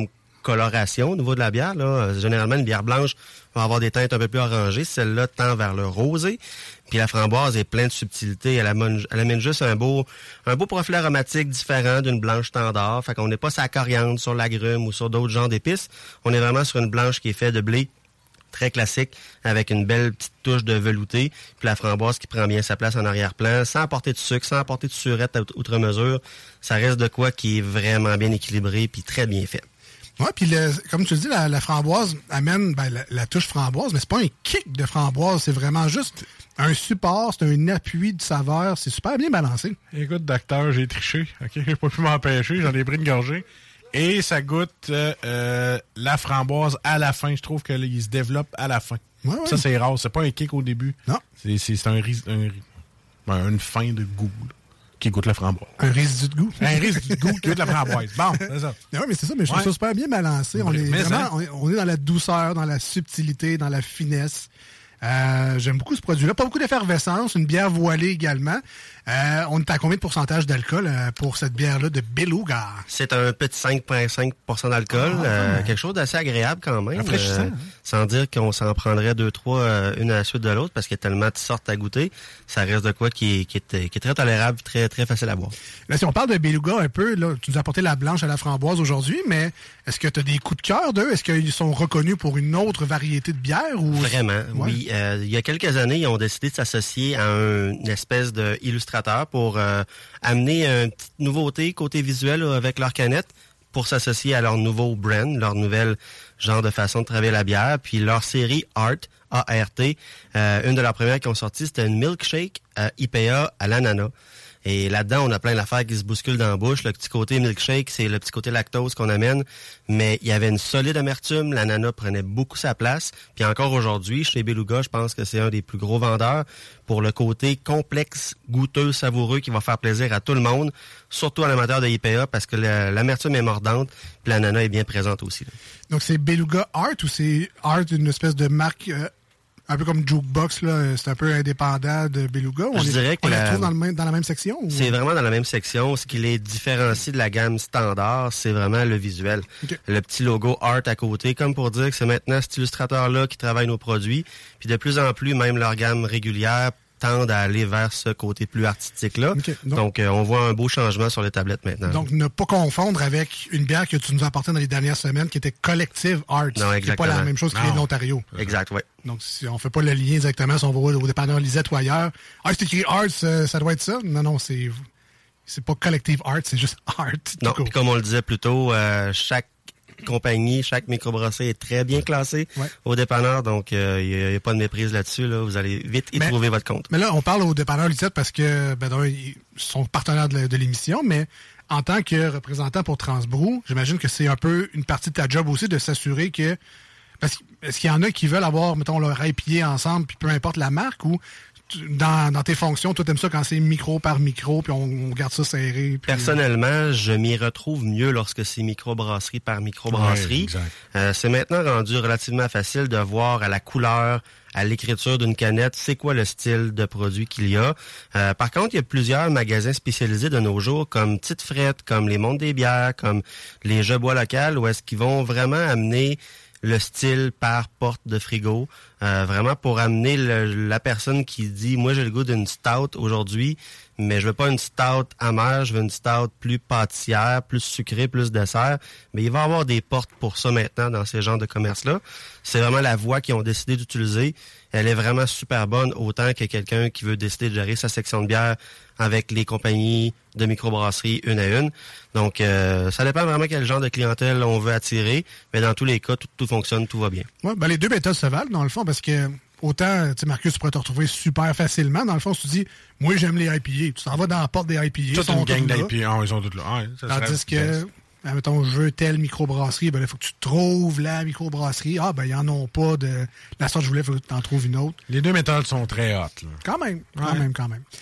coloration au niveau de la bière. Là. Généralement, une bière blanche va avoir des teintes un peu plus orangées. Celle-là tend vers le rosé. Puis la framboise est pleine de subtilité. Elle amène, elle amène juste un beau un beau profil aromatique différent d'une blanche standard. Fait qu'on n'est pas sur la coriandre, sur l'agrume ou sur d'autres genres d'épices. On est vraiment sur une blanche qui est faite de blé très classique, avec une belle petite touche de velouté, puis la framboise qui prend bien sa place en arrière-plan, sans apporter de sucre, sans apporter de surette à outre mesure. Ça reste de quoi qui est vraiment bien équilibré puis très bien fait. Oui, puis le, comme tu le dis, la, la framboise amène ben, la, la touche framboise, mais c'est pas un kick de framboise, c'est vraiment juste un support, c'est un appui de saveur, c'est super bien balancé. Écoute, docteur, j'ai triché, ok, j'ai pas pu m'empêcher, j'en ai pris une gorgée. Et ça goûte euh, euh, la framboise à la fin. Je trouve qu'il se développe à la fin. Ouais, ouais. Ça, c'est rare. C'est pas un kick au début. Non. C'est, c'est, c'est un, ris, un, un, une fin de goût là, qui goûte la framboise. Un résidu de goût. Un résidu de goût qui goûte la framboise. Bon, c'est ça. Oui, mais c'est ça. Mais je trouve ouais. ça super bien balancé. On est, mais vraiment, ça... on, est, on est dans la douceur, dans la subtilité, dans la finesse. Euh, j'aime beaucoup ce produit-là. Pas beaucoup d'effervescence. Une bière voilée également. Euh, on est à combien de pourcentage d'alcool euh, pour cette bière-là de Beluga? C'est un petit cinq virgule cinq pour cent d'alcool. Ah, euh, ouais. Quelque chose d'assez agréable quand même. Rafraîchissant. Euh, sans dire qu'on s'en prendrait deux, trois, euh, une à la suite de l'autre, parce qu'il y a tellement de sortes à goûter. Ça reste de quoi qui est, qui est, qui est très tolérable, très, très facile à boire. Là, si on parle de Beluga un peu, là, tu nous as apporté la blanche à la framboise aujourd'hui, mais est-ce que tu as des coups de cœur d'eux? Est-ce qu'ils sont reconnus pour une autre variété de bière? Ou... Vraiment, ouais. oui. Euh, il y a quelques années, ils ont décidé de s'associer à un, une espèce d'illustrateur pour euh, amener une petite nouveauté côté visuel là, avec leur canette pour s'associer à leur nouveau brand, leur nouvelle genre de façon de travailler la bière. Puis leur série Art, A R T, euh, une de leurs premières qui ont sorti, c'était une milkshake euh, I P A à l'ananas. Et là-dedans, on a plein d'affaires qui se bousculent dans la bouche. Le petit côté milkshake, c'est le petit côté lactose qu'on amène. Mais il y avait une solide amertume. L'ananas prenait beaucoup sa place. Puis encore aujourd'hui, chez Beluga, je pense que c'est un des plus gros vendeurs pour le côté complexe, goûteux, savoureux qui va faire plaisir à tout le monde, surtout à l'amateur de I P A parce que la, l'amertume est mordante puis l'ananas est bien présente aussi. Là. Donc, c'est Beluga Art ou c'est Art, une espèce de marque... Euh... Un peu comme Jukebox, là, c'est un peu indépendant de Beluga. On, Je les, dirais que on la... les trouve dans, le même, dans la même section? Ou... C'est vraiment dans la même section. Ce qui les différencie de la gamme standard, c'est vraiment le visuel. Okay. Le petit logo Art à côté, comme pour dire que c'est maintenant cet illustrateur-là qui travaille nos produits. Puis de plus en plus, même leur gamme régulière tendent à aller vers ce côté plus artistique-là. Okay, donc, donc euh, on voit un beau changement sur les tablettes maintenant. Donc, ne pas confondre avec une bière que tu nous as apportée dans les dernières semaines qui était Collective Arts. Non, exactement. C'est pas la même chose qui vient de l'Ontario. Exact, oui. Donc, si on fait pas le lien exactement, si on va au dépanneur Lisette ou ailleurs, ah, c'est écrit Arts, euh, ça doit être ça. Non, non, c'est c'est pas Collective Arts, c'est juste Art. Non, puis comme on le disait plus tôt, euh, chaque compagnie, chaque microbrasserie est très bien classée ouais. au dépanneur, donc il euh, n'y a, a pas de méprise là-dessus. Là. Vous allez vite y mais, trouver votre compte. Mais là, on parle au dépanneur Lisette parce que ben, ils sont partenaires de, de l'émission, mais en tant que représentant pour Transbrou, j'imagine que c'est un peu une partie de ta job aussi de s'assurer que... Parce que, est-ce qu'il y en a qui veulent avoir, mettons, leur I P A ensemble, puis peu importe la marque, ou dans, dans tes fonctions, toi, t'aimes ça quand c'est micro par micro, puis on, on garde ça serré? Puis... Personnellement, je m'y retrouve mieux lorsque c'est microbrasserie par microbrasserie. Ouais, euh, c'est maintenant rendu relativement facile de voir à la couleur, à l'écriture d'une canette, c'est quoi le style de produit qu'il y a. Euh, par contre, il y a plusieurs magasins spécialisés de nos jours, comme Tite Frette, comme les Mondes des bières, comme les Jeux bois locales, où est-ce qu'ils vont vraiment amener le style par porte de frigo, euh, vraiment pour amener le, la personne qui dit « Moi, j'ai le goût d'une stout aujourd'hui, mais je veux pas une stout amère, je veux une stout plus pâtissière, plus sucrée, plus dessert. » Mais il va y avoir des portes pour ça maintenant dans ces genres de commerces-là. C'est vraiment la voie qu'ils ont décidé d'utiliser. Elle est vraiment super bonne, autant que quelqu'un qui veut décider de gérer sa section de bière avec les compagnies de microbrasserie une à une. Donc, euh, ça dépend vraiment quel genre de clientèle on veut attirer, mais dans tous les cas, tout, tout fonctionne, tout va bien. Ouais, ben les deux méthodes se valent, dans le fond, parce que autant, tu sais, Marcus, tu pourrais te retrouver super facilement. Dans le fond, si tu dis, moi, j'aime les I P A, tu t'en vas dans la porte des I P A. Toute une gang d'I P A, oh, ils sont tous là. Ouais, ça Tandis que, ben, mettons, je veux telle microbrasserie, ben il faut que tu trouves la microbrasserie. Ah, ben, ils en ont pas de la sorte que je voulais, il faut que tu en trouves une autre. Les deux méthodes sont très hautes. Là. Quand même, quand ouais. même, quand même. J'avoue.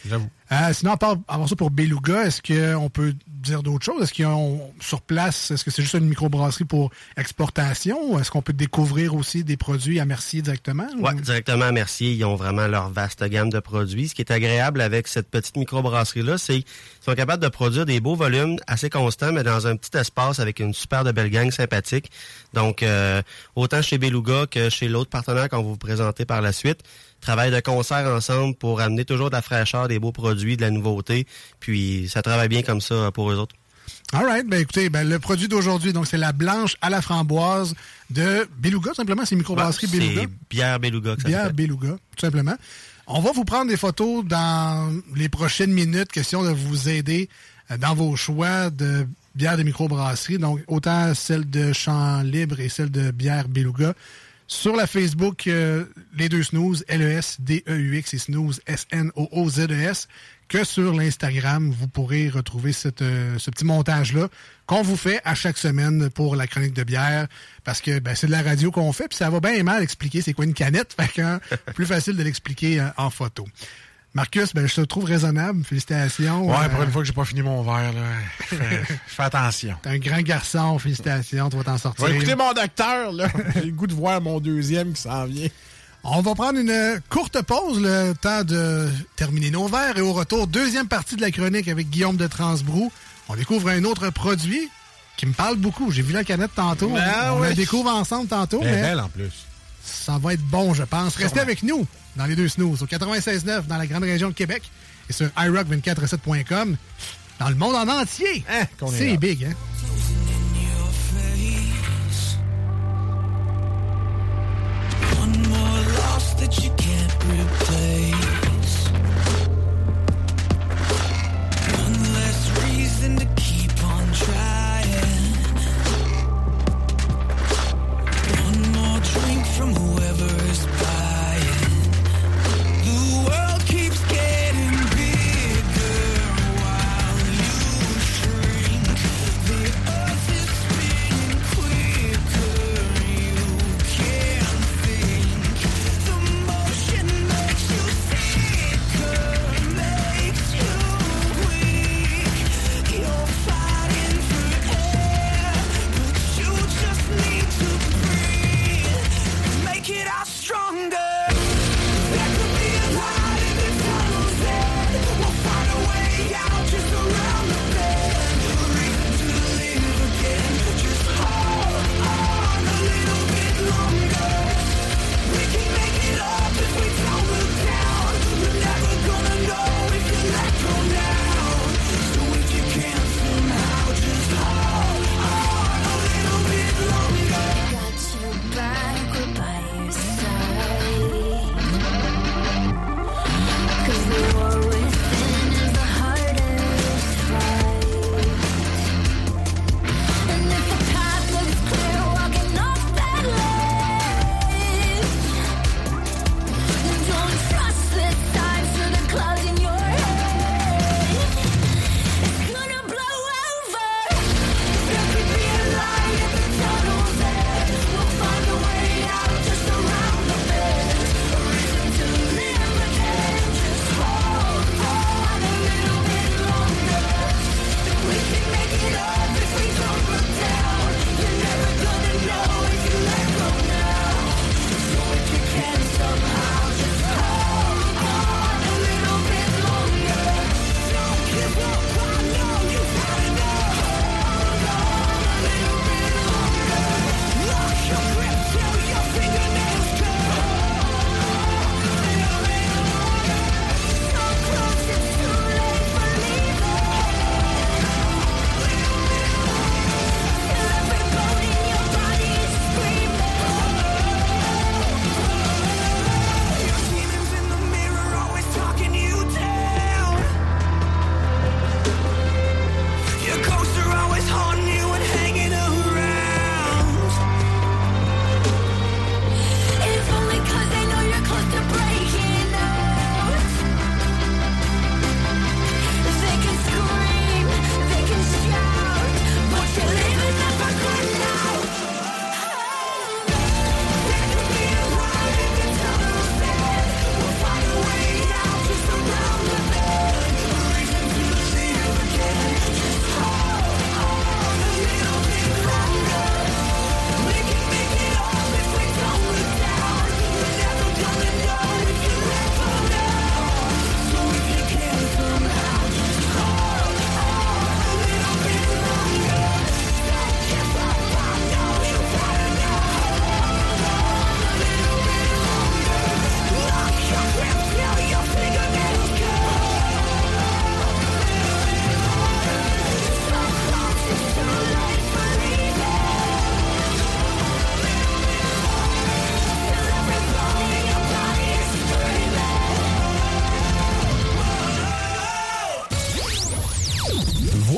Euh, sinon, à part avoir ça pour Beluga, est-ce qu'on peut dire d'autres choses? Est-ce qu'ils ont sur place, est-ce que c'est juste une microbrasserie pour exportation? Est-ce qu'on peut découvrir aussi des produits à Mercier directement? Oui, ou... directement à Mercier. Ils ont vraiment leur vaste gamme de produits. Ce qui est agréable avec cette petite microbrasserie-là, c'est qu'ils sont capables de produire des beaux volumes assez constants, mais dans un petit espace avec une super de belle gang sympathique. Donc, euh, autant chez Beluga que chez l'autre partenaire qu'on va vous présenter par la suite, travaillent de concert ensemble pour amener toujours de la fraîcheur, des beaux produits, de la nouveauté. Puis, ça travaille bien comme ça pour eux autres. All right. Ben, écoutez, ben, le produit d'aujourd'hui, donc, c'est la blanche à la framboise de Beluga, simplement. C'est microbrasserie ouais, Beluga. C'est bière Beluga que ça Bière s'appelle. Beluga, tout simplement. On va vous prendre des photos dans les prochaines minutes, question de vous aider dans vos choix de bière de microbrasserie. Donc, autant celle de Champ Libre et celle de bière Beluga. Sur la Facebook, euh, les deux snooze, L E S D E U X et snooze, S N O O Z E S, que sur l'Instagram, vous pourrez retrouver cette, euh, ce petit montage-là qu'on vous fait à chaque semaine pour la chronique de bière, parce que ben, c'est de la radio qu'on fait, puis ça va bien et mal expliquer c'est quoi une canette, fait que hein, plus facile de l'expliquer euh, en photo. Marcus, ben, je te trouve raisonnable. Félicitations. Ouais, euh, pour une fois que j'ai pas fini mon verre, là. Je fais, je fais attention. T'es un grand garçon. Félicitations. Tu vas t'en sortir. Je vais écouter mon docteur, là. J'ai le goût de voir mon deuxième qui s'en vient. On va prendre une courte pause, le temps de terminer nos verres. Et au retour, deuxième partie de la chronique avec Guillaume de Transbrou. On découvre un autre produit qui me parle beaucoup. J'ai vu la canette tantôt. Ben on on oui. la découvre ensemble tantôt. Elle est mais belle en plus. ça va être bon, je pense. Restez avec nous dans les deux snooze, au quatre-vingt-seize neuf dans la grande région de Québec et sur i rock deux quatre sept point com dans le monde en entier. Hein, qu'on est C'est là. big, hein? One more loss that you can't replace. One less reason to keep on trying. One more drink from whoever is buying. The world keeps getting bigger while you shrink. The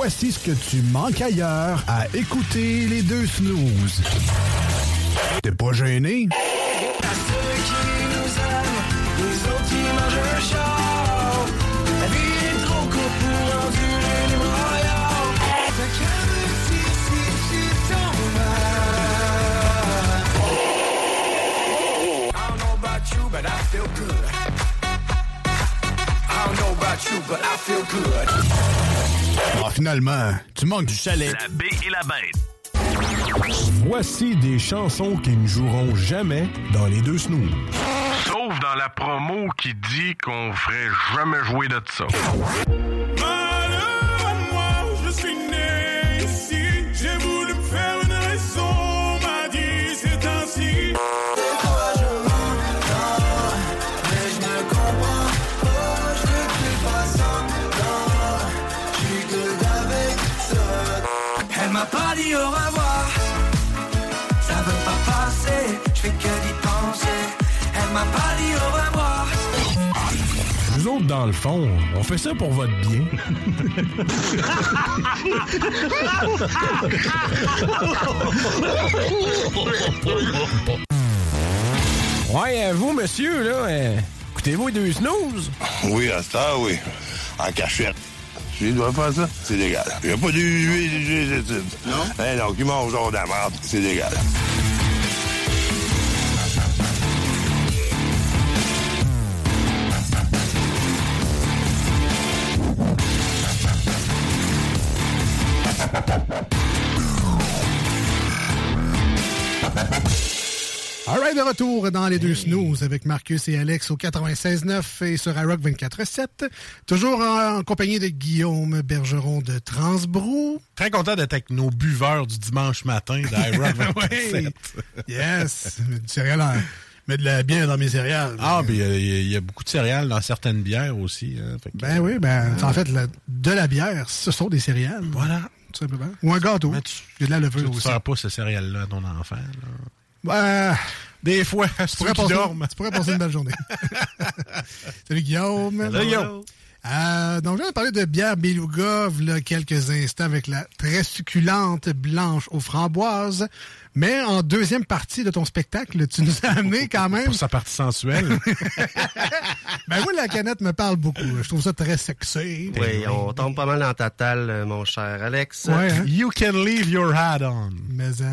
Voici ce que tu manques ailleurs à écouter les deux snooze. T'es pas gêné? À ceux qui nous aiment, les autres qui mangent un char. La vie est trop courte pour endurer les broyards. Fait que me dis si tu t'en vas. I don't know about you, but I feel good. I don't know about you, but I feel good. Ah, finalement, tu manques du chalet. La baie et la bête. Voici des chansons qui ne joueront jamais dans les deux snooze. Sauf dans la promo qui dit qu'on ferait jamais jouer de ça. Malheur à moi, je suis né ici. J'ai voulu me faire une raison, m'a dit c'est ainsi. Des fois je m'entends, mais je me comprends. Oh, je veux plus pas semblant. Je suis good avec ça. Elle m'a pas dit au revoir. Ça veut pas passer, je fais que d'y penser. Elle m'a pas dit au revoir. Nous autres, dans le fond, on fait ça pour votre bien. Ouais, euh, vous, monsieur, là, euh, écoutez-vous les deux snooze? Oui, à ça, oui. En cachette. Si je dois faire ça, c'est légal. Il n'y a pas de huile études. Non? Eh non, qui mange genre de la merde, c'est légal. All right, de retour dans les deux snooze avec Marcus et Alex au quatre-vingt-seize neuf et sur iRock vingt-quatre sept. Toujours en, en compagnie de Guillaume Bergeron de Transbrou. Très content d'être avec nos buveurs du dimanche matin d'iRock vingt-quatre sept. Yes, du céréales en... Mets de la bière dans mes céréales. Ah, puis il y, y a beaucoup de céréales dans certaines bières aussi. Hein, fait que, ben euh, oui, ben euh, en fait, la, de la bière, ce sont des céréales. Voilà. Tout simplement. Ou un gâteau. Mais tu, il y a de la levure tu aussi. Tu ne sers pas ces céréales-là à ton enfant. Là. Ben, des fois, tu pourrais, passer, tu pourrais passer une belle journée. Salut Guillaume. Salut Guillaume. Euh, donc, je vais parler de bière Beluga là, quelques instants avec la très succulente blanche aux framboises. Mais en deuxième partie de ton spectacle, tu nous as amené quand même... Pour sa partie sensuelle. Ben oui, la canette me parle beaucoup. Je trouve ça très sexy. Oui, on tombe pas mal dans ta talle, mon cher Alex. Ouais, hein? You can leave your hat on. Mais hein.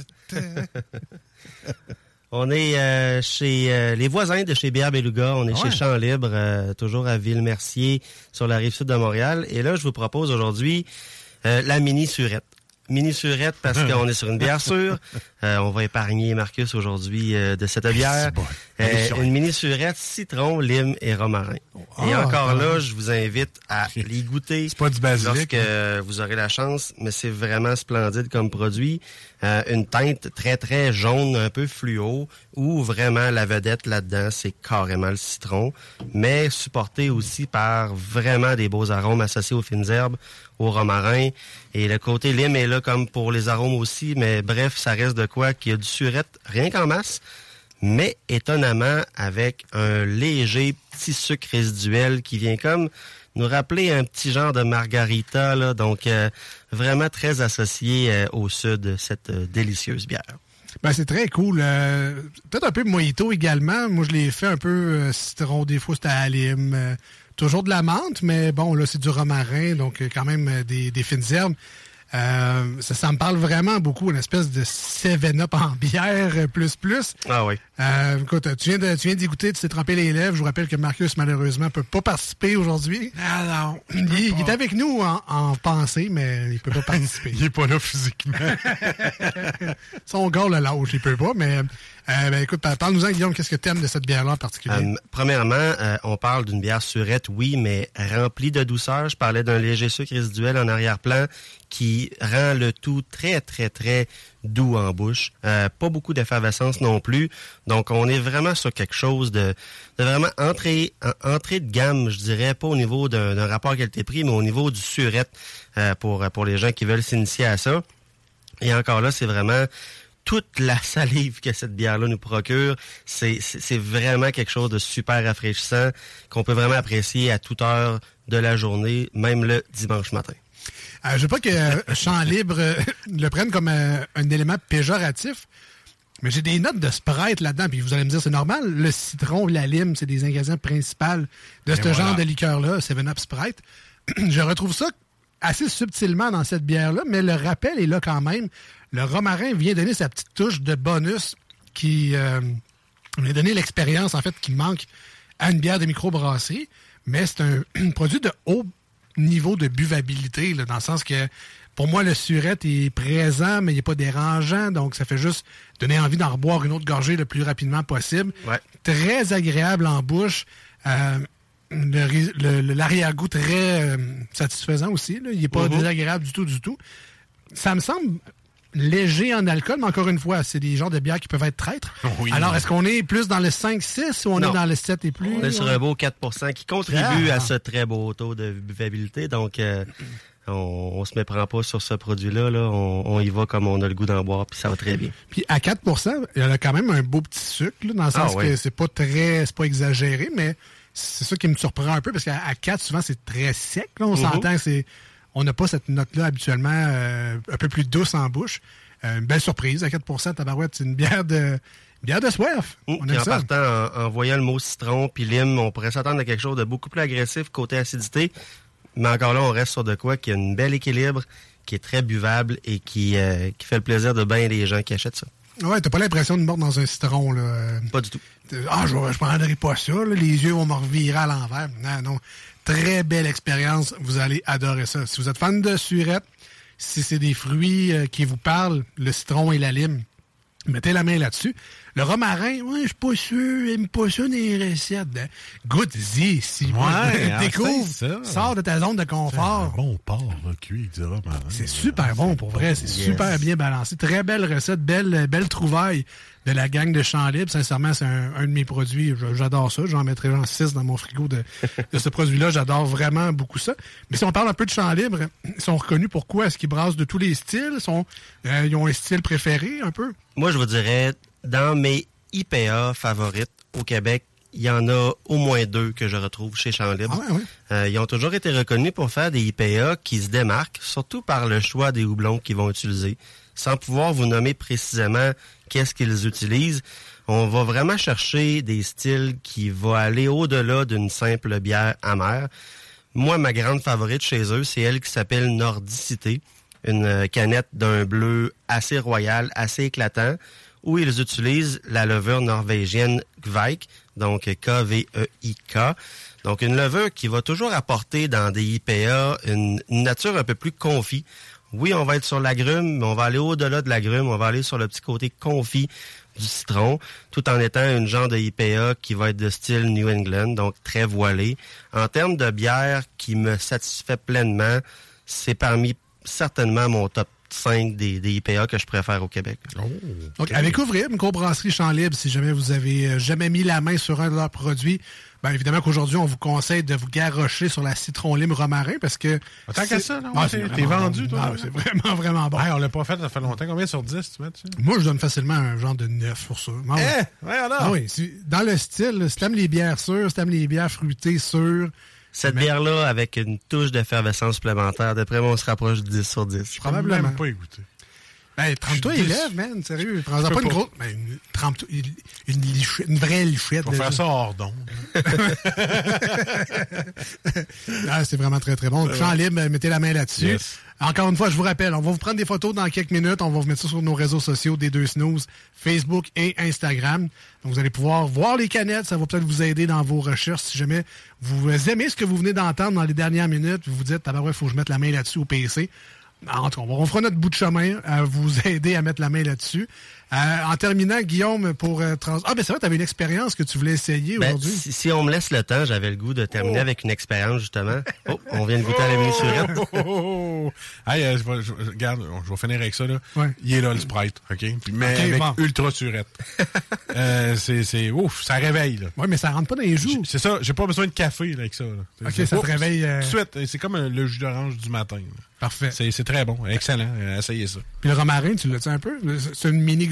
On est euh, chez euh, les voisins de chez Bière Beluga. On est ouais. chez Champ Libre, euh, toujours à Ville-Mercier, sur la rive sud de Montréal. Et là, je vous propose aujourd'hui euh, la mini surette. Mini surette parce qu'on est sur une bière sûre. Euh, on va épargner Marcus aujourd'hui euh, de cette bière. Euh, une mini surette citron, lime et romarin. Oh, et encore ah, là, je vous invite à les goûter. C'est pas du basilic. Lorsque hein? vous aurez la chance, mais c'est vraiment splendide comme produit. Euh, une teinte très très jaune, un peu fluo, où vraiment la vedette là-dedans, c'est carrément le citron, mais supporté aussi par vraiment des beaux arômes associés aux fines herbes, au romarin. Et le côté lime est là comme pour les arômes aussi, mais bref, ça reste de quoi qu'il y a du surette, rien qu'en masse, mais étonnamment avec un léger petit sucre résiduel qui vient comme nous rappeler un petit genre de margarita, là, donc euh, vraiment très associé euh, au sud, cette euh, délicieuse bière. Ben, c'est très cool. Euh, peut-être un peu mojito également. Moi, je l'ai fait un peu euh, citron, des fois c'était à lime. Euh, toujours de la menthe, mais bon, là, c'est du romarin, donc euh, quand même euh, des, des fines herbes. Euh, ça, ça me parle vraiment beaucoup, une espèce de seven up en bière plus plus. Ah oui. Euh, écoute, tu viens de, tu viens d'y goûter, tu t'es trempé les lèvres. Je vous rappelle que Marcus, malheureusement, peut pas participer aujourd'hui. Ah non. Il, il est avec nous en, en pensée, mais il peut pas participer. Il est pas là physiquement. Son gars le lâche, il peut pas, mais euh, ben, écoute, parle-nous-en, Guillaume, qu'est-ce que tu aimes de cette bière-là en particulier? Euh, premièrement, euh, on parle d'une bière surette, oui, mais remplie de douceur. Je parlais d'un léger sucre résiduel en arrière-plan qui rend le tout très, très, très doux en bouche. Euh, pas beaucoup d'effervescence non plus. Donc, on est vraiment sur quelque chose de, de vraiment entrée, entrée de gamme, je dirais, pas au niveau d'un, d'un rapport qualité-prix, mais au niveau du surette euh, pour, pour les gens qui veulent s'initier à ça. Et encore là, c'est vraiment toute la salive que cette bière-là nous procure. C'est, c'est, c'est vraiment quelque chose de super rafraîchissant qu'on peut vraiment apprécier à toute heure de la journée, même le dimanche matin. Euh, je veux pas que euh, Champ Libre euh, le prenne comme euh, un élément péjoratif, mais j'ai des notes de Sprite là-dedans, puis vous allez me dire, c'est normal, le citron, la lime, c'est des ingrédients principaux de ce voilà. genre de liqueur-là, seven up Sprite. Je retrouve ça assez subtilement dans cette bière-là, mais le rappel est là quand même. Le romarin vient donner sa petite touche de bonus qui euh, vient donner l'expérience, en fait, qui manque à une bière de microbrasserie, mais c'est un, un produit de haut niveau de buvabilité, là, dans le sens que, pour moi, le surette est présent, mais il n'est pas dérangeant, donc ça fait juste donner envie d'en reboire une autre gorgée le plus rapidement possible. Ouais. Très agréable en bouche. Euh, le, le, le, l'arrière-goût très euh, satisfaisant aussi. Là. Il n'est pas Mm-hmm. désagréable du tout, du tout. Ça me semble léger en alcool, mais encore une fois, c'est des genres de bières qui peuvent être traîtres. Oui. Alors, est-ce qu'on est plus dans le cinq six ou on Non. est dans le sept et plus? On est sur un beau quatre pour cent qui contribue Ah. à ce très beau taux de buvabilité. Donc, euh, on, on se méprend pas sur ce produit-là. Là. On, on y va comme on a le goût d'en boire, puis ça va très bien. Puis à quatre pour cent, il y a quand même un beau petit sucre, là, dans le sens Ah, ouais. que c'est pas très, c'est pas exagéré, mais c'est ça qui me surprend un peu, parce qu'à à quatre, souvent, c'est très sec. Là. On Mm-hmm. s'entend que c'est... On n'a pas cette note-là habituellement euh, un peu plus douce en bouche. Euh, une belle surprise. À quatre pour cent, tabarouette, c'est une bière de, une bière de soif. Mm. On Puis aime en ça. partant, en, en voyant le mot citron puis lime, on pourrait s'attendre à quelque chose de beaucoup plus agressif côté acidité. Mais encore là, on reste sur de quoi qui a un bel équilibre, qui est très buvable et qui, euh, qui fait le plaisir de bien les gens qui achètent ça. Ouais, t'as pas l'impression de mordre dans un citron, là. Euh, Pas du tout. Ah, je, je prendrai pas ça, là. Les yeux vont me revirer à l'envers. Non, non. Très belle expérience. Vous allez adorer ça. Si vous êtes fan de surette, si c'est des fruits euh, qui vous parlent, le citron et la lime, mettez la main là-dessus. Le romarin, ouais, je suis pas sûr, j'aime pas ça dans les recettes. Hein. Goûte-y, si Ouais, découvre, essaye ça. sors de ta zone de Un confort. bon porc là, cuit, du romarin. C'est super bon, pour vrai. C'est Yes. super bien balancé. Très belle recette, belle, belle trouvaille de la gang de Champ Libre. Sincèrement, c'est un, un de mes produits. Je- J'adore ça. J'en mettrai genre six dans mon frigo de, de ce produit-là. J'adore vraiment beaucoup ça. Mais si on parle un peu de Champ Libre, ils sont reconnus pour quoi? Est-ce qu'ils brassent de tous les styles? Ils, sont, euh, ils ont un style préféré, un peu? Moi, je vous dirais, dans mes I P A favorites au Québec, il y en a au moins deux que je retrouve chez Champ Libre. Ah ouais, ouais. Euh, ils ont toujours été reconnus pour faire des I P A qui se démarquent, surtout par le choix des houblons qu'ils vont utiliser. Sans pouvoir vous nommer précisément qu'est-ce qu'ils utilisent, on va vraiment chercher des styles qui vont aller au-delà d'une simple bière amère. Moi, ma grande favorite chez eux, c'est elle qui s'appelle Nordicité, une euh, canette d'un bleu assez royal, assez éclatant, où ils utilisent la levure norvégienne Kveik, donc K V E I K. Donc, une levure qui va toujours apporter dans des I P A une, une nature un peu plus confit. Oui, on va être sur l'agrume, mais on va aller au-delà de l'agrume. On va aller sur le petit côté confit du citron, tout en étant une genre de I P A qui va être de style New England, donc très voilé. En termes de bière qui me satisfait pleinement, c'est parmi certainement mon top cinq des, des I P A que je préfère au Québec. Oh, Donc, à découvrir, microbrasserie Champ Libre, si jamais vous avez euh, jamais mis la main sur un de leurs produits, bien évidemment qu'aujourd'hui, on vous conseille de vous garrocher sur la citron lime romarin parce que... Tant qu'à c'est- ça, là, Ah, ouais, c'est t'es vraiment vendu, bon. toi. Ah, là. c'est vraiment, vraiment bon. Ouais, on l'a pas fait, ça fait longtemps. Combien sur dix, tu mets dessus? Moi, je donne facilement un genre de neuf pour ça. Ah, ouais. Eh, ouais, alors. Ah oui, si- dans le style, là, si t'aimes les bières sûres, si t'aimes les bières fruitées sûres, Cette Mais- bière-là, avec une touche d'effervescence supplémentaire, d'après moi, on se rapproche du dix sur dix. probablement. Même pas écouté. Ben, trempe-toi Je les suis lèvres, man, sérieux. Prends-en Je pas peux une pas. grosse... Ben, une, trempe-toi- une, une, lichette- une vraie lichette. On va déjà. faire ça hors d'onde. Ah, c'est vraiment très, très bon. Champ Libre, mettez la main là-dessus. Yes. Encore une fois, je vous rappelle, on va vous prendre des photos dans quelques minutes. On va vous mettre ça sur nos réseaux sociaux des deux snooze, Facebook et Instagram. Donc, vous allez pouvoir voir les canettes. Ça va peut-être vous aider dans vos recherches. Si jamais vous aimez ce que vous venez d'entendre dans les dernières minutes, vous vous dites, ah ben ouais, il faut que je mette la main là-dessus au P C. En tout cas, on fera notre bout de chemin à vous aider à mettre la main là-dessus. Euh, en terminant, Guillaume, pour euh, trans... Ah, ben c'est vrai, tu avais une expérience que tu voulais essayer Ben, aujourd'hui. si, si on me laisse le temps, j'avais le goût de terminer avec une expérience, justement. Oh, on vient de goûter à la mini-surette. Oh, oh, oh, oh. Hey, euh, je vais, je, regarde, je vais finir avec ça, là. Ouais. Il est là, le Sprite, OK? Puis, mais OK, avec bon. ultra surette. euh, c'est, c'est, ouf, ça réveille, là. Oui, mais ça rentre pas dans les joues. J'ai- C'est ça, j'ai pas besoin de café, là, avec ça, là. OK, C'est- ça te Oups, réveille, euh, Tout de suite, c'est comme euh, le jus d'orange du matin, là. Parfait. C'est, c'est très bon, excellent. Euh, essayez ça. Puis le romarin, tu l'as-tu un peu? C'est une mini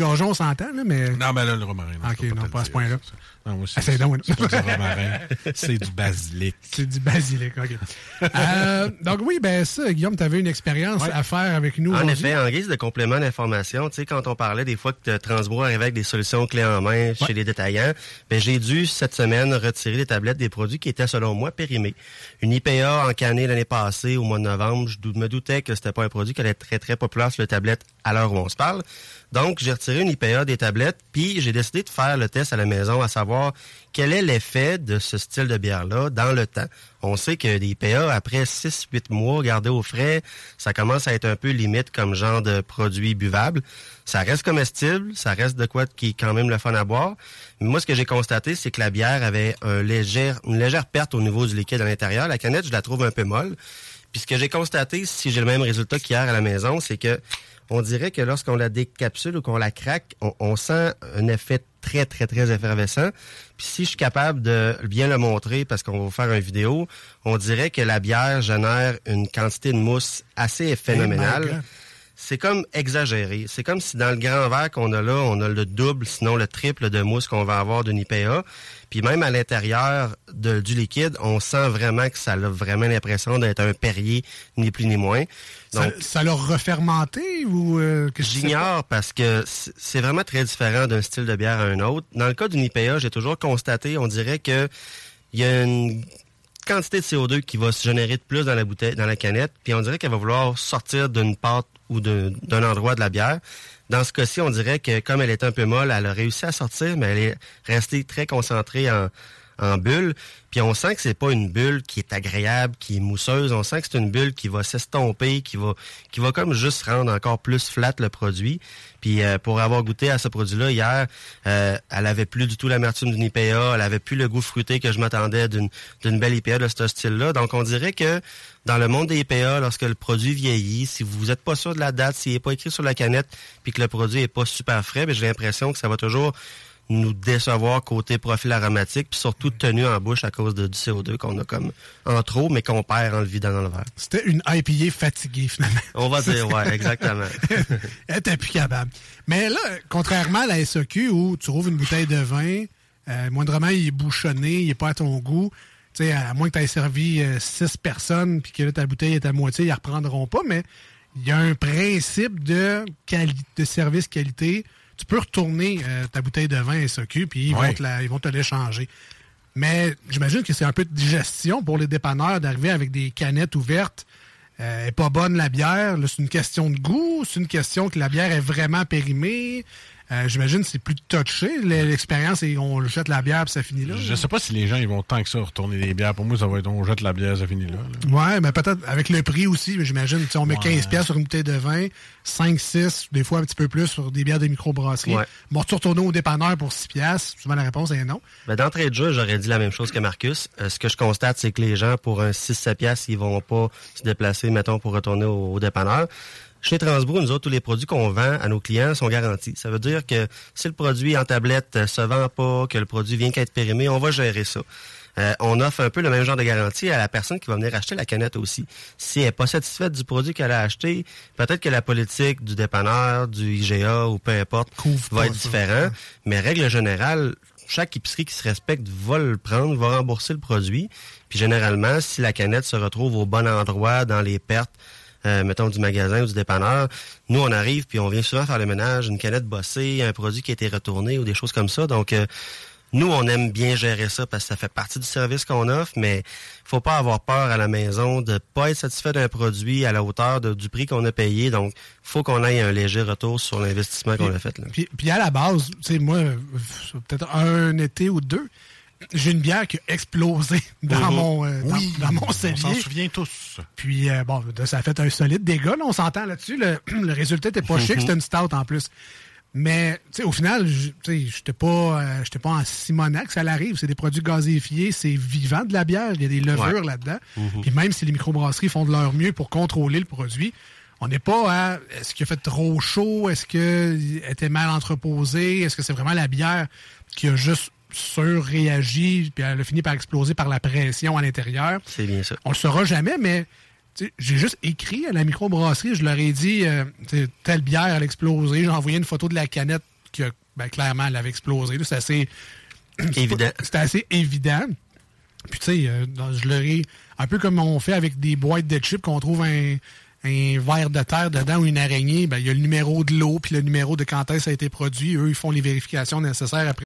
gâchons, on s'entend, là, mais... Non, mais là, le romarin... Non, OK, non, pas à ce point-là. Non, moi, c'est, ah, c'est, donc, c'est pas du romarin, c'est du basilic. C'est du basilic, OK. euh, donc oui, ben ça, Guillaume, tu avais une expérience ouais. à faire avec nous. En aujourd'hui. effet, en guise de complément d'information, tu sais, quand on parlait des fois que Transbro arrivait avec des solutions clés en main ouais. chez les détaillants, ben j'ai dû, cette semaine, retirer des tablettes des produits qui étaient, selon moi, périmés. Une I P A encannée l'année passée, au mois de novembre, je me doutais que c'était pas un produit qui allait être très, très populaire sur les tablettes à l'heure où on se parle. Donc, j'ai retiré une I P A des tablettes, puis j'ai décidé de faire le test à la maison, à savoir quel est l'effet de ce style de bière-là dans le temps. On sait que des I P A, après six huit mois gardés au frais, ça commence à être un peu limite comme genre de produit buvable. Ça reste comestible, ça reste de quoi qui est quand même le fun à boire. Mais moi, ce que j'ai constaté, c'est que la bière avait un légère, une légère perte au niveau du liquide à l'intérieur. La canette, je la trouve un peu molle. Puis ce que j'ai constaté, si j'ai le même résultat qu'hier à la maison, c'est que on dirait que lorsqu'on la décapsule ou qu'on la craque, on, on sent un effet très, très, très effervescent. Puis si je suis capable de bien le montrer, parce qu'on va vous faire une vidéo, on dirait que la bière génère une quantité de mousse assez phénoménale. Hey, c'est comme exagéré. C'est comme si dans le grand verre qu'on a là, on a le double, sinon le triple de mousse qu'on va avoir d'une I P A. Puis même à l'intérieur de, du liquide, on sent vraiment que ça a vraiment l'impression d'être un Perrier, ni plus ni moins. Donc, ça, ça l'a refermenté ou... Euh, que j'ignore parce que c'est vraiment très différent d'un style de bière à un autre. Dans le cas d'une I P A, j'ai toujours constaté, on dirait que il y a une quantité de C O deux qui va se générer de plus dans la bouteille, dans la canette, puis on dirait qu'elle va vouloir sortir d'une pâte ou de, d'un endroit de la bière. Dans ce cas-ci, on dirait que comme elle est un peu molle, elle a réussi à sortir, mais elle est restée très concentrée en, en bulle. Puis on sent que c'est pas une bulle qui est agréable, qui est mousseuse. On sent que c'est une bulle qui va s'estomper, qui va qui va comme juste rendre encore plus flat le produit. Puis euh, pour avoir goûté à ce produit-là hier, euh, elle avait plus du tout l'amertume d'une I P A, elle avait plus le goût fruité que je m'attendais d'une d'une belle I P A de ce style-là. Donc on dirait que dans le monde des I P A, lorsque le produit vieillit, si vous n'êtes pas sûr de la date, s'il n'est pas écrit sur la canette, puis que le produit est pas super frais, bien, j'ai l'impression que ça va toujours nous décevoir côté profil aromatique, puis surtout tenu en bouche à cause de, du C O deux qu'on a comme en trop, mais qu'on perd en le vidant dans le verre. C'était une I P A fatiguée, finalement. On va dire, ouais, exactement. Elle était plus capable. Mais là, contrairement à la S A Q, où tu rouvres une bouteille de vin, euh, moindrement, il est bouchonné, il n'est pas à ton goût. Tu sais, à moins que tu aies servi euh, six personnes, puis que là, ta bouteille est à moitié, ils ne reprendront pas, mais il y a un principe de, quali- de service qualité. Tu peux retourner euh, ta bouteille de vin S A Q, puis ils, ouais. vont te la, ils vont te l'échanger. Mais j'imagine que c'est un peu de digestion pour les dépanneurs d'arriver avec des canettes ouvertes. Euh, elle n'est pas bonne, la bière. Là, c'est une question de goût. C'est une question que la bière est vraiment périmée. Euh, j'imagine que c'est plus touché. L'expérience, et on jette la bière puis ça finit là. Je ne sais pas si les gens ils vont tant que ça retourner des bières. Pour moi, ça va être on jette la bière, ça finit là. là. Ouais, mais peut-être avec le prix aussi. Mais j'imagine, on met ouais. quinze piastres sur une bouteille de vin, cinq, six, des fois un petit peu plus sur des bières de microbrasserie. Ouais. Bon, tu retournes au dépanneur pour six piastres. Souvent, la réponse est non. Ben, d'entrée de jeu, j'aurais dit la même chose que Marcus. Euh, ce que je constate, c'est que les gens, pour un six sept piastres, ils vont pas se déplacer, mettons, pour retourner au, au dépanneur. Chez Transbro, nous autres, tous les produits qu'on vend à nos clients sont garantis. Ça veut dire que si le produit en tablette se vend pas, que le produit vient qu'à être périmé, on va gérer ça. Euh, on offre un peu le même genre de garantie à la personne qui va venir acheter la canette aussi. Si elle n'est pas satisfaite du produit qu'elle a acheté, peut-être que la politique du dépanneur, du I G A ou peu importe Couvre va être différent. Mais règle générale, chaque épicerie qui se respecte va le prendre, va rembourser le produit. Puis généralement, si la canette se retrouve au bon endroit dans les pertes, Euh, mettons du magasin ou du dépanneur, nous on arrive puis on vient souvent faire le ménage, une canette bossée, un produit qui a été retourné ou des choses comme ça. Donc euh, nous on aime bien gérer ça parce que ça fait partie du service qu'on offre, mais faut pas avoir peur à la maison de pas être satisfait d'un produit à la hauteur de, du prix qu'on a payé. Donc faut qu'on ait un léger retour sur l'investissement puis, qu'on a fait là. Puis, puis à la base, tu sais moi peut-être un été ou deux, j'ai une bière qui a explosé dans mm-hmm. mon euh, dans, oui, dans mon cellier. On s'en souvient tous. Puis, euh, bon, ça a fait un solide dégât. Là, on s'entend là-dessus. Le, le résultat n'était pas mm-hmm. chic. C'était une stout en plus. Mais, tu sais, au final, je n'étais pas, euh, j'étais pas en Simonac. Ça arrive. C'est des produits gazéifiés. C'est vivant de la bière. Il y a des levures ouais. là-dedans. Mm-hmm. Puis même si les microbrasseries font de leur mieux pour contrôler le produit, on n'est pas à est-ce qu'il a fait trop chaud? Est-ce qu'il était mal entreposé? Est-ce que c'est vraiment la bière qui a juste surréagi, puis elle a fini par exploser par la pression à l'intérieur. C'est bien ça. On le saura jamais, mais j'ai juste écrit à la microbrasserie, je leur ai dit, euh, telle bière, elle a explosé, j'ai envoyé une photo de la canette que ben, clairement, elle avait explosé. Là, c'est assez... Évident. C'était assez évident. Puis, tu sais, euh, je l'aurais... Un peu comme on fait avec des boîtes de chips, qu'on trouve un, un verre de terre dedans ou une araignée, ben il y a le numéro de l'eau puis le numéro de quand est-ce que ça a été produit. Eux, ils font les vérifications nécessaires après.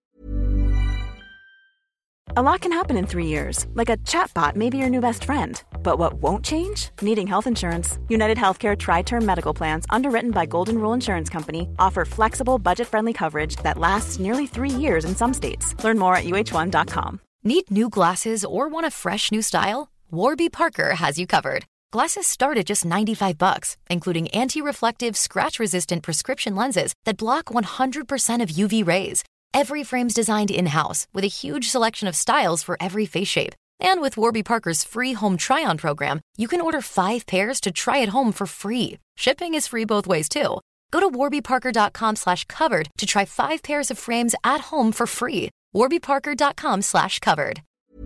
A lot can happen in three years, like a chatbot may be your new best friend. But what won't change? Needing health insurance. United Healthcare Tri-Term Medical Plans, underwritten by Golden Rule Insurance Company, offer flexible, budget-friendly coverage that lasts nearly three years in some states. Learn more at U H one dot com. Need new glasses or want a fresh new style? Warby Parker has you covered. Glasses start at just ninety-five bucks, including anti-reflective, scratch-resistant prescription lenses that block one hundred percent of U V rays. Every frame's designed in-house with a huge selection of styles for every face shape. And with Warby Parker's free home try-on program, you can order five pairs to try at home for free. Shipping is free both ways, too. Go to warbyparker.com slash covered to try five pairs of frames at home for free. warbyparker.com slash covered.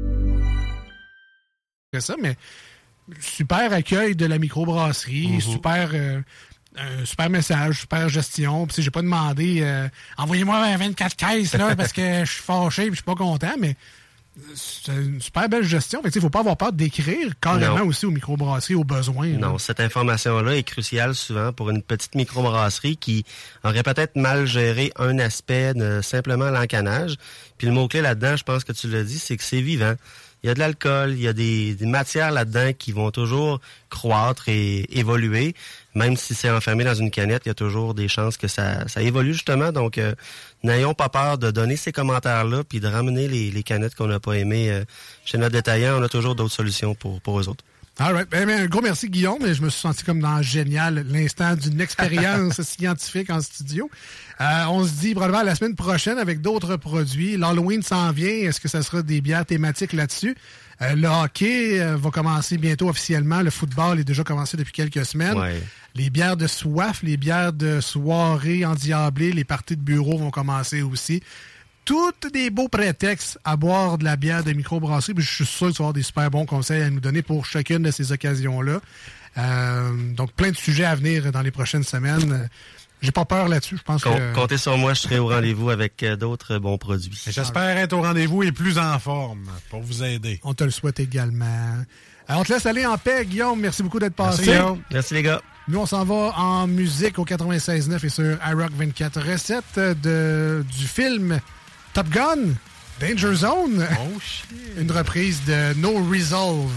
C'est ça, mais super accueil de la microbrasserie, mm-hmm. super... Euh, Un super message, super gestion. Puis, j'ai pas demandé euh, envoyez-moi vingt-quatre caisses là, parce que je suis fâché et je suis pas content, mais c'est une super belle gestion. Il ne faut pas avoir peur d'écrire carrément non. aussi aux microbrasseries au besoin. Non, là. Cette information-là est cruciale souvent pour une petite microbrasserie qui aurait peut-être mal géré un aspect de simplement l'encanage. Puis le mot-clé là-dedans, je pense que tu l'as dit, c'est que c'est vivant. Il y a de l'alcool, il y a des, des matières là-dedans qui vont toujours croître et évoluer. Même si c'est enfermé dans une canette, il y a toujours des chances que ça, ça évolue justement. Donc, euh, n'ayons pas peur de donner ces commentaires-là puis de ramener les, les canettes qu'on n'a pas aimées euh, chez notre détaillant. On a toujours d'autres solutions pour, pour eux autres. All right. Ben, ben, un gros merci, Guillaume. Je me suis senti comme dans Génial, l'instant d'une expérience scientifique en studio. Euh, on se dit probablement la semaine prochaine avec d'autres produits. L'Halloween s'en vient. Est-ce que ça sera des bières thématiques là-dessus? Euh, le hockey euh, va commencer bientôt officiellement. Le football est déjà commencé depuis quelques semaines. Ouais. Les bières de soif, les bières de soirée endiablées, les parties de bureau vont commencer aussi. Toutes des beaux prétextes à boire de la bière de microbrasserie. Puis je suis sûr que tu vas avoir des super bons conseils à nous donner pour chacune de ces occasions-là. Euh, donc, plein de sujets à venir dans les prochaines semaines. J'ai pas peur là-dessus. Je pense Com- que... Comptez sur moi, je serai au rendez-vous avec euh, d'autres bons produits. Et j'espère être au rendez-vous et plus en forme pour vous aider. On te le souhaite également. Alors, on te laisse aller en paix, Guillaume. Merci beaucoup d'être passé. Merci, Guillaume. Merci, les gars. Nous, on s'en va en musique au quatre-vingt-seize neuf et sur iRock vingt-quatre. Recette de, du film Top Gun, Danger Zone. Oh, shit. Une reprise de No Resolve.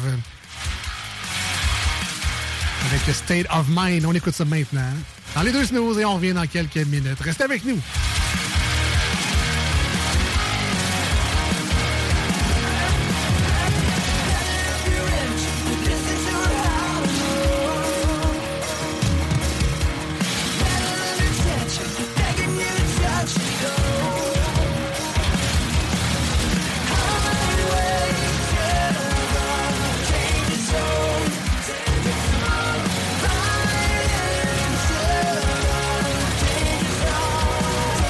Avec State of Mind. On écoute ça maintenant. Dans les deux snooze et on revient dans quelques minutes. Restez avec nous. Danger zone.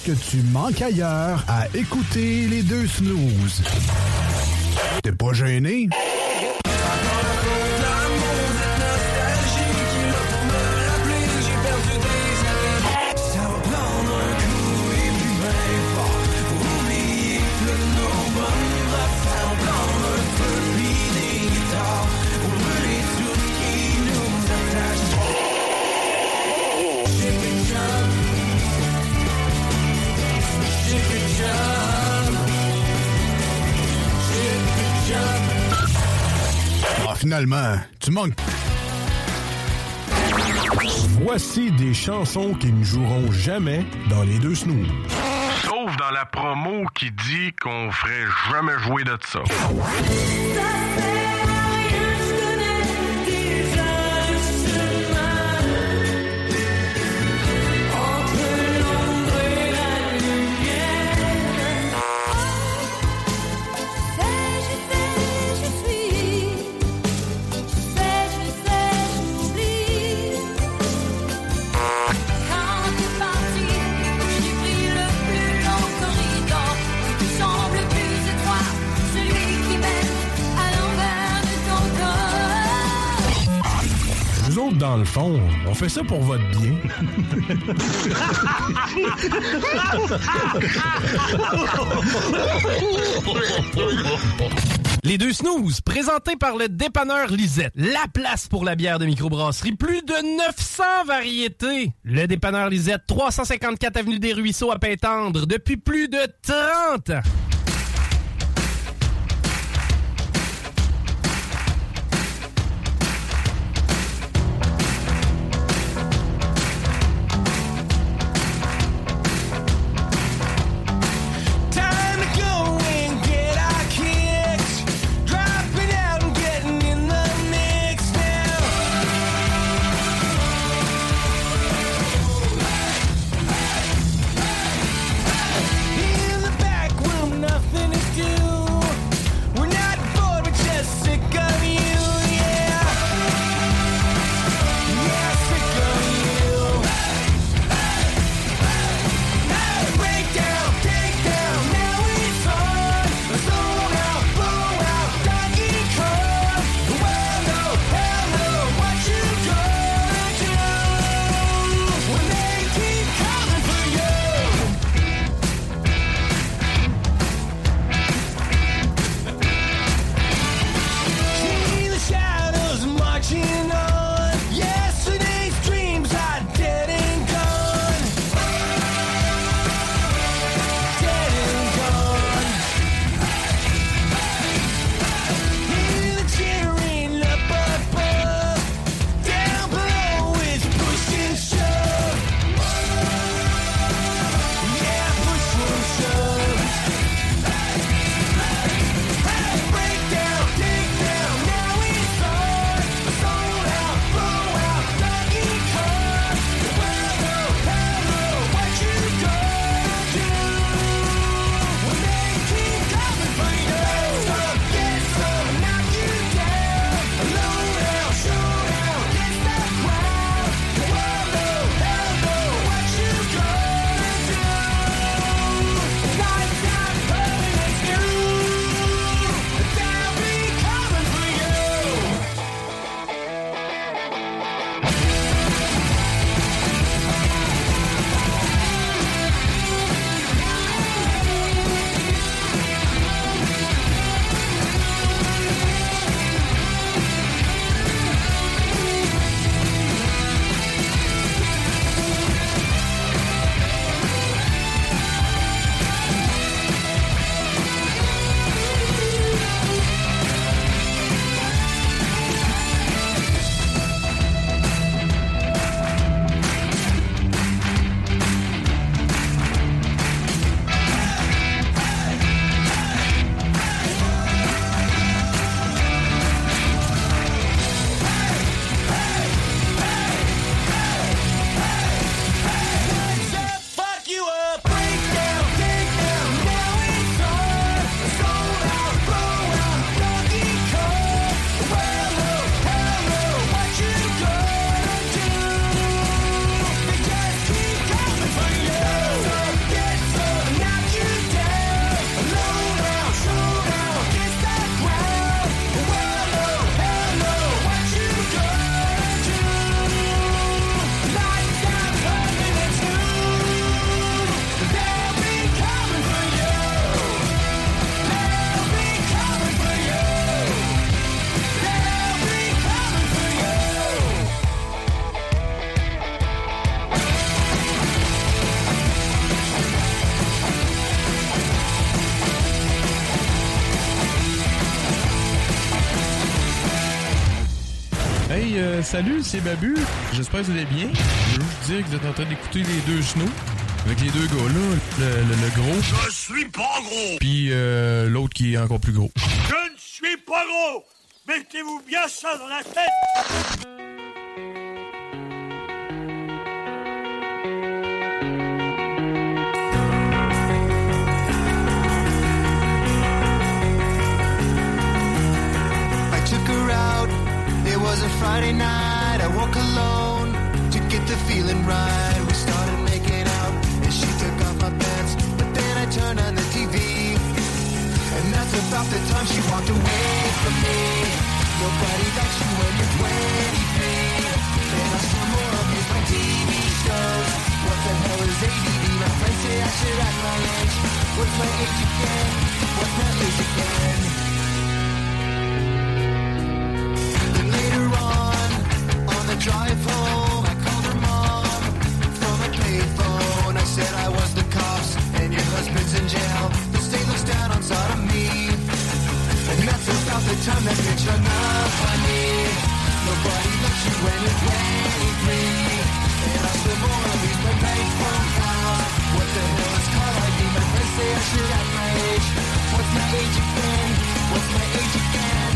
que tu manques ailleurs à écouter les deux snooze. T'es pas gêné? Ah, finalement, tu manques. Voici des chansons qui ne joueront jamais dans les deux snooze. Sauf dans la promo qui dit qu'on ferait jamais jouer de ça. Dans le fond, on fait ça pour votre bien. Les deux snooze, présentés par le dépanneur Lisette. La place pour la bière de microbrasserie. Plus de neuf cents variétés. Le dépanneur Lisette, trois cent cinquante-quatre avenue des Ruisseaux à Pintendre, depuis plus de trente ans. Euh, salut, c'est Babu. J'espère que vous allez bien. Je veux vous dire que vous êtes en train d'écouter les deux snows. Avec les deux gars-là, le, le, le gros. Je suis pas gros! Puis euh, l'autre qui est encore plus gros. Je ne suis pas gros! Mettez-vous bien ça dans la tête! I took her out, it was a Friday night. I woke alone to get the feeling right. We started making out, and she took off my pants. But then I turned on the T V, and that's about the time she walked away from me. Nobody likes you when you're twenty-three, and I still more abuse my T V shows. What the hell is A D D? My friends say I should act my age. What's my age again? What's my age again? Then later on, on the drive home, I called her mom from a payphone. I said I was the cops and your husband's in jail. The state looks down on sodomy, and that's about the time that bitch hung up on me. Nobody loves you when you're twenty-three, and I still wanna leave my bank phone house. What the hell is car I D? My friends say I should act my age. What's my age again? What's my age again?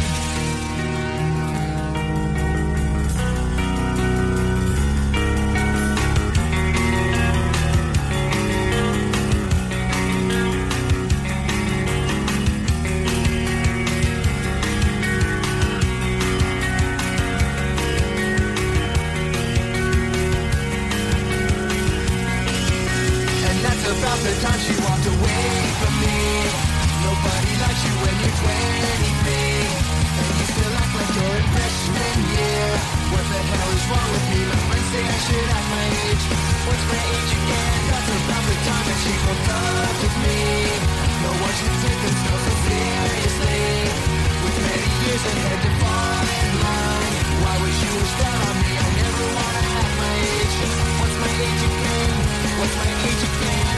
About the time she walked away from me. Nobody likes you when you're twenty-three, and you still act like you're in freshman year. What the hell is wrong with me? My friends say I should act my age. What's my age again? That's about the time that she broke up with me. No one should take themselves so seriously, with many years ahead to fall in line. Why would you wish that on me? I never wanna act my age. What's my age again? What's my age again?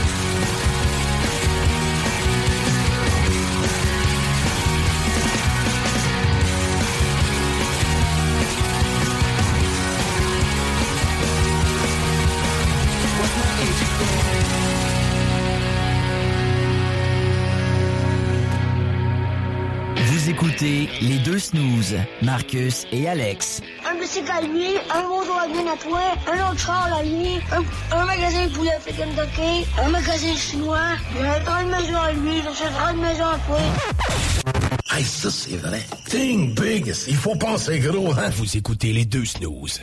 What's my age again? Vous écoutez les deux snooze, Marcus et Alex. Un bicycle à lui, un bonjour à bien à toi, un autre char à lui, un, un magasin de poulet à Kentucky, un magasin chinois, une grande maison à lui, une grande maison à toi. Hey, ça c'est vrai. Think big, il faut penser gros, hein? Vous écoutez les deux snooze.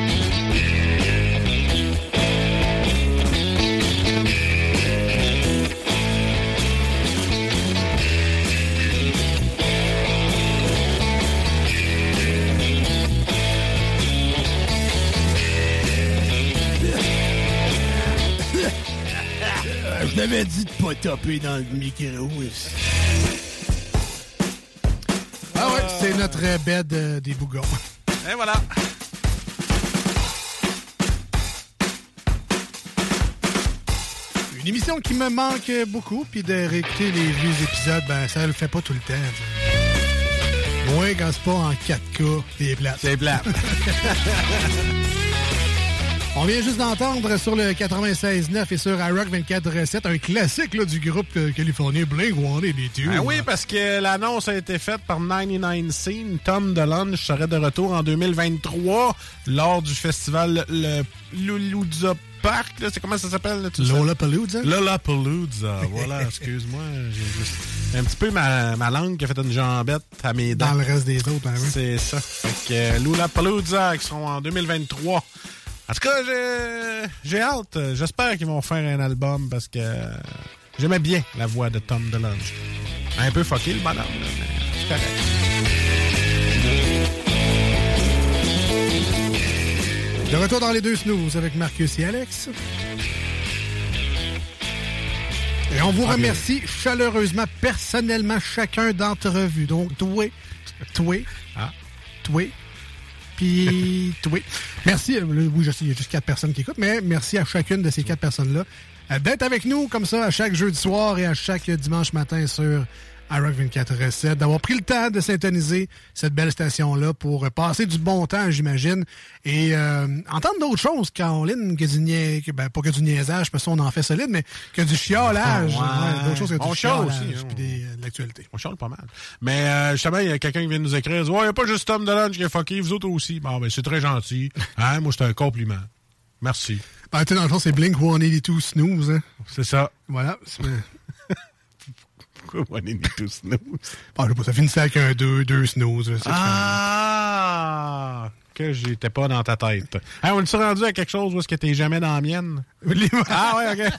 Je t'avais dit de pas taper dans le micro. Ah ouais, c'est notre bed euh, des bougons. Et voilà. Une émission qui me manque beaucoup, puis de réécouter les vieux épisodes, ben ça le fait pas tout le temps. T'sais. Ouais, quand c'est pas en quatre K, c'est plate. C'est plate. On vient juste d'entendre sur le quatre-vingt-seize neuf et sur iRock vingt-quatre sept un classique là, du groupe euh, californien Blink one eighty-two. Ah oui, parce que l'annonce a été faite par ninety-nine Scene. Tom DeLonge serait de retour en deux mille vingt-trois lors du festival le Lollapalooza Park. Là, c'est comment ça s'appelle? Là, Lollapalooza? Lollapalooza, voilà, excuse-moi. J'ai juste un petit peu ma, ma langue qui a fait une jambette à mes dents. Dans le reste des autres, hein, oui. C'est ça. Fait que euh, Lollapalooza qui seront en deux mille vingt-trois. En tout cas, j'ai, j'ai hâte. J'espère qu'ils vont faire un album parce que j'aimais bien la voix de Tom DeLonge. Un peu fucké le bonhomme, là, mais c'est correct. De retour dans les deux snooze avec Marcus et Alex. Et on vous okay. remercie chaleureusement, personnellement, chacun d'entre vous. Donc, toi, toi, ah. toi, puis toi. Merci. Oui, je sais, il y a juste quatre personnes qui écoutent, mais merci à chacune de ces quatre personnes-là d'être avec nous comme ça à chaque jeudi soir et à chaque dimanche matin sur iRock vingt-quatre sept, d'avoir pris le temps de syntoniser cette belle station-là pour passer du bon temps, j'imagine, et euh, entendre d'autres choses, Caroline, que du nia... ben, pas que du niaisage, parce qu'on en fait solide, mais que du chiolage. Ouais. Ouais, d'autres choses que On du chiale chiolage, aussi, hein. puis des, de l'actualité. On chiale pas mal. Mais euh, justement, il y a quelqu'un qui vient nous écrire, il dit, ouais, il n'y a pas juste Tom DeLonge qui est fucké, vous autres aussi. Bon, ben, c'est très gentil. Hein? Moi, c'est un compliment. Merci. Ben, tu sais, dans le fond, c'est Blink cent quatre-vingt-deux Snooze, hein. C'est ça. Voilà. C'est... Pourquoi cent quatre-vingt-deux Snooze? Ah, je sais pas, ça finissait avec un deux, deux Snooze. Ah! Que j'étais pas dans ta tête. Hey, on est rendu à quelque chose où est-ce que t'es jamais dans la mienne? Ah ouais, OK.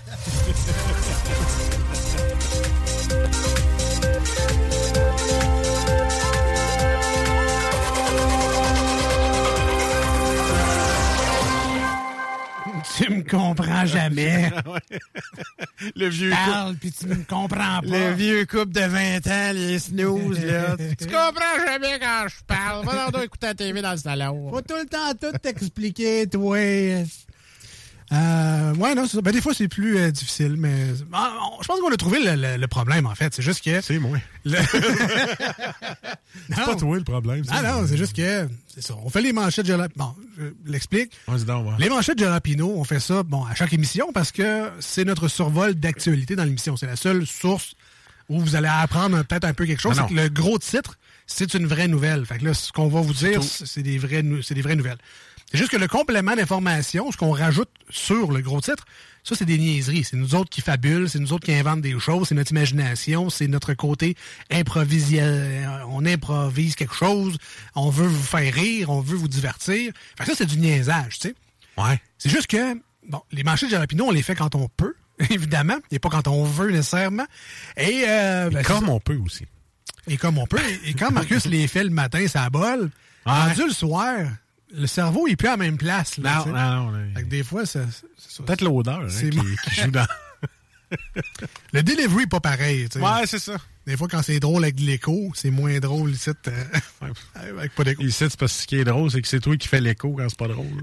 Tu me comprends jamais. Le vieux couple. Puis tu me comprends pas. Le vieux couple de vingt ans, les snooze, là. Tu comprends jamais quand je parle. Va donc écouter la T V dans le salon. Faut tout le temps tout t'expliquer, toi. Euh, ouais, non, c'est ça. Ben, des fois, c'est plus euh, difficile, mais ah, on, je pense qu'on a trouvé le, le, le problème, en fait. C'est juste que... C'est moi. Le... c'est pas toi le problème. Ah non, c'est juste que... C'est ça. On fait les manchettes de Jalapino. Bon, je l'explique. Vas-y donc, ouais. Les manchettes de Jalapino, on fait ça bon, à chaque émission parce que c'est notre survol d'actualité dans l'émission. C'est la seule source où vous allez apprendre peut-être un peu quelque chose. C'est que le gros titre, c'est une vraie nouvelle. Fait que là, ce qu'on va vous dire, c'est des, vrais, c'est des vraies nouvelles. C'est juste que le complément d'information, ce qu'on rajoute sur le gros titre, ça, c'est des niaiseries. C'est nous autres qui fabulent, c'est nous autres qui inventent des choses, c'est notre imagination, c'est notre côté improvisation. On improvise quelque chose, on veut vous faire rire, on veut vous divertir. Fait que ça, c'est du niaisage, tu sais. Ouais. C'est juste que, bon, les manchettes de Jalapino, on les fait quand on peut, évidemment, et pas quand on veut nécessairement. Et, euh, ben, comme on peut aussi. Et comme on peut. Et quand Marcus les fait le matin, ça bol, ouais. Rendu le soir... Le cerveau, il est plus à la même place. Là, non, non, non. Fait que des fois, ça, c'est peut-être l'odeur hein, qui, qui joue dans... Le delivery n'est pas pareil. T'sais. Ouais, c'est ça. Des fois, quand c'est drôle avec de l'écho, c'est moins drôle ici euh, avec pas d'écho. Ici, c'est parce que ce qui est drôle, c'est que c'est toi qui fais l'écho quand c'est pas drôle.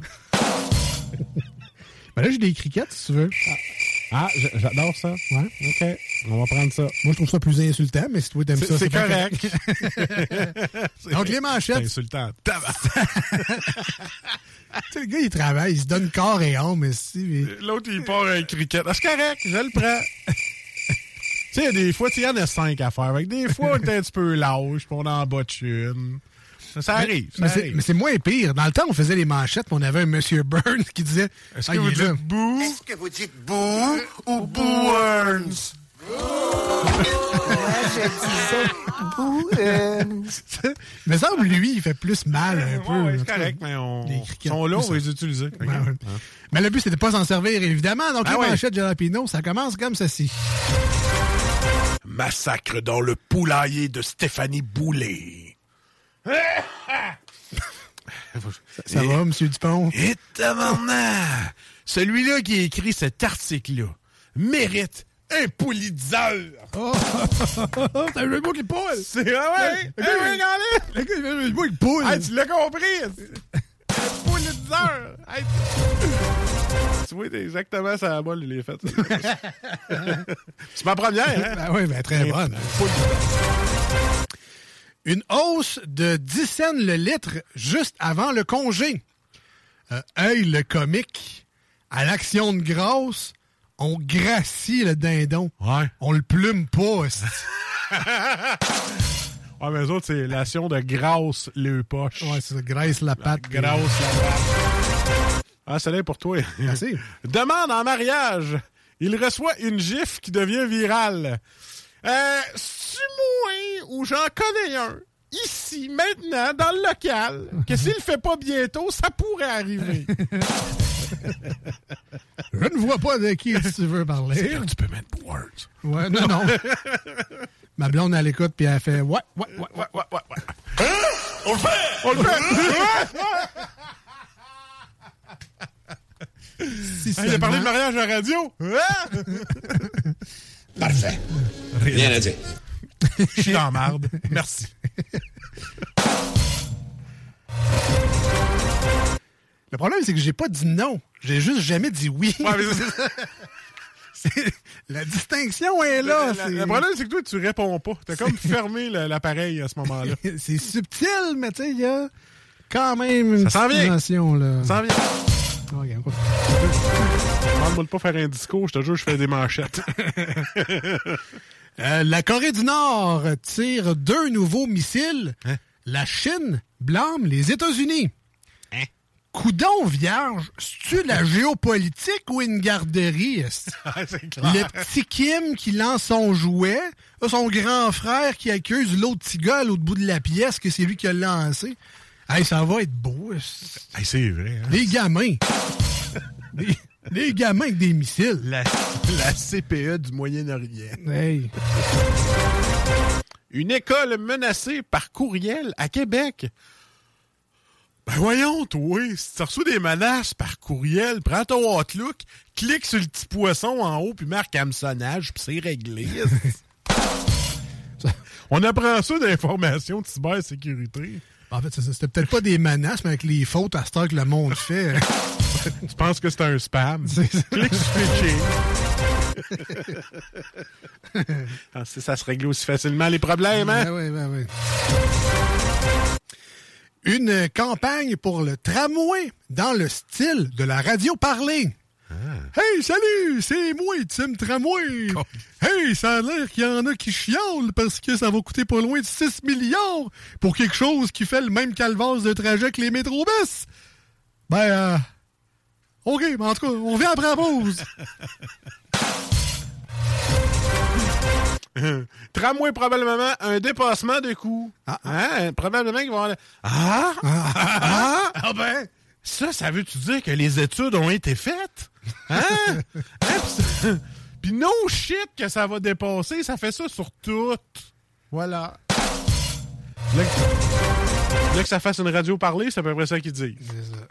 Ben là, j'ai des criquettes, si tu veux. Ah, ah j'adore ça. Ouais. OK. On va prendre ça. Moi, je trouve ça plus insultant, mais si toi, t'aimes ça, c'est, c'est correct. Donc, les manchettes. C'est insultant. Tu sais, le gars, il travaille, il se donne corps et âme, mais si. Mais... L'autre, il part un cricket. Ah, c'est correct, je le prends. Tu sais, des fois, il y en a cinq à faire. Avec des fois, on est un petit peu lâche, puis on en botte une. Ça, ça arrive. Ça mais, arrive. C'est, mais c'est moins pire. Dans le temps, on faisait les manchettes, puis on avait un monsieur Burns qui disait. Est-ce que, ah, vous, dites boo? Est-ce que vous dites boo ou Boo Burns? Ouais, je dis ça. Boo Burns. Mais ça, lui, il fait plus mal un peu. Ouais, c'est correct, mais on. Les sont là, on va les utiliser. Okay. Ben, ouais. hein. Mais le but, c'était pas s'en servir, évidemment. Donc, ah, les ouais. manchettes de Jalapino, ça commence comme ceci. Massacre dans le poulailler de Stéphanie Boulay. Ça et, va, M. Dupont? Et tabarnak! Celui-là qui a écrit cet article-là mérite un Pulitzer! Oh! T'as eu le mot qui poule! C'est vrai, ouais! Le gars, regardez! Le gars, il a eu le mot qui poule! Hey, tu l'as compris! Un Pulitzer! Hey, tu vois, exactement ça la balle, il est fait. C'est ma première, hein? Ben oui, ben très bonne. Une hausse de dix cents le litre juste avant le congé. Euh, hey, le comique, à l'Action de grâce, on gracie le dindon. Ouais. On le plume pas. Ouais, mais eux autres, c'est l'action de grâce le poche. Ouais, c'est ça, graisse la patte. La grâce la patte. Ah, c'est là pour toi. Merci. Demande en mariage. Il reçoit une gifle qui devient virale. Euh, c'est moi ou j'en connais un, ici, maintenant, dans le local, que s'il le fait pas bientôt, ça pourrait arriver. Je ne vois pas de qui tu veux parler. C'est là que tu peux mettre words. Ouais, non, non. Ma blonde, elle écoute, puis elle fait ouais, ouais, ouais, ouais, ouais, ouais. Hein? On le fait! On le fait! Si il a parlé de mariage à la radio. Parfait. Rien à dire. Je suis dans la marde. Merci. Le problème, c'est que j'ai pas dit non. J'ai juste jamais dit oui. Ouais, mais La distinction est là. Le, c'est... le problème, c'est que toi, tu réponds pas. T'as comme fermé le, l'appareil à ce moment-là. C'est subtil, mais tu sais, il y a quand même une Ça s'en vient. dimension, là. Ça s'en vient. Okay, on Demande-moi de pas faire un discours, je te jure, je fais des manchettes. euh, la Corée du Nord tire deux nouveaux missiles. Hein? La Chine blâme les États-Unis. Hein? Coudon vierge, c'est-tu la géopolitique ou une garderie? Ah, c'est clair. Le petit Kim qui lance son jouet, son grand frère qui accuse l'autre petit gars à l'autre bout de la pièce que c'est lui qui a lancé. Hey, ça va être beau. Hey, c'est vrai. Hein? Les gamins. les, les gamins avec des missiles. La, la C P E du Moyen-Orient. Hey. Une école menacée par courriel à Québec. Ben voyons, toi, si tu reçois des menaces par courriel, prends ton Outlook, clique sur le petit poisson en haut, puis marque hameçonnage, puis c'est réglé. On apprend ça d'informations de cybersécurité. En fait, c'était peut-être pas des menaces, mais avec les fautes à cette heure que le monde fait. Tu penses que c'est un spam? C'est ça. Clique sur Twitching. Ah, ça se règle aussi facilement les problèmes, hein? Ben oui, ben oui. Une campagne pour le tramway dans le style de la radio parlée. Ah. Hey, salut, c'est moi, Tim Tramway. Oh. Hey, ça a l'air qu'il y en a qui chiolent parce que ça va coûter pas loin de six milliards pour quelque chose qui fait le même calvaire de trajet que les métrobus. Ben, euh, OK, mais en tout cas, on revient après la pause. Tramway, probablement un dépassement de coûts. Ah, hein? Probablement qu'ils vont avoir... Ah! Ah! Ah! Ah ben! Ça, ça veut-tu dire que les études ont été faites? Hein? hein? Puis no shit que ça va dépasser, ça fait ça sur tout. Voilà. Là que, là que ça fasse une radio parlée, c'est à peu près ça qu'ils disent. C'est ça.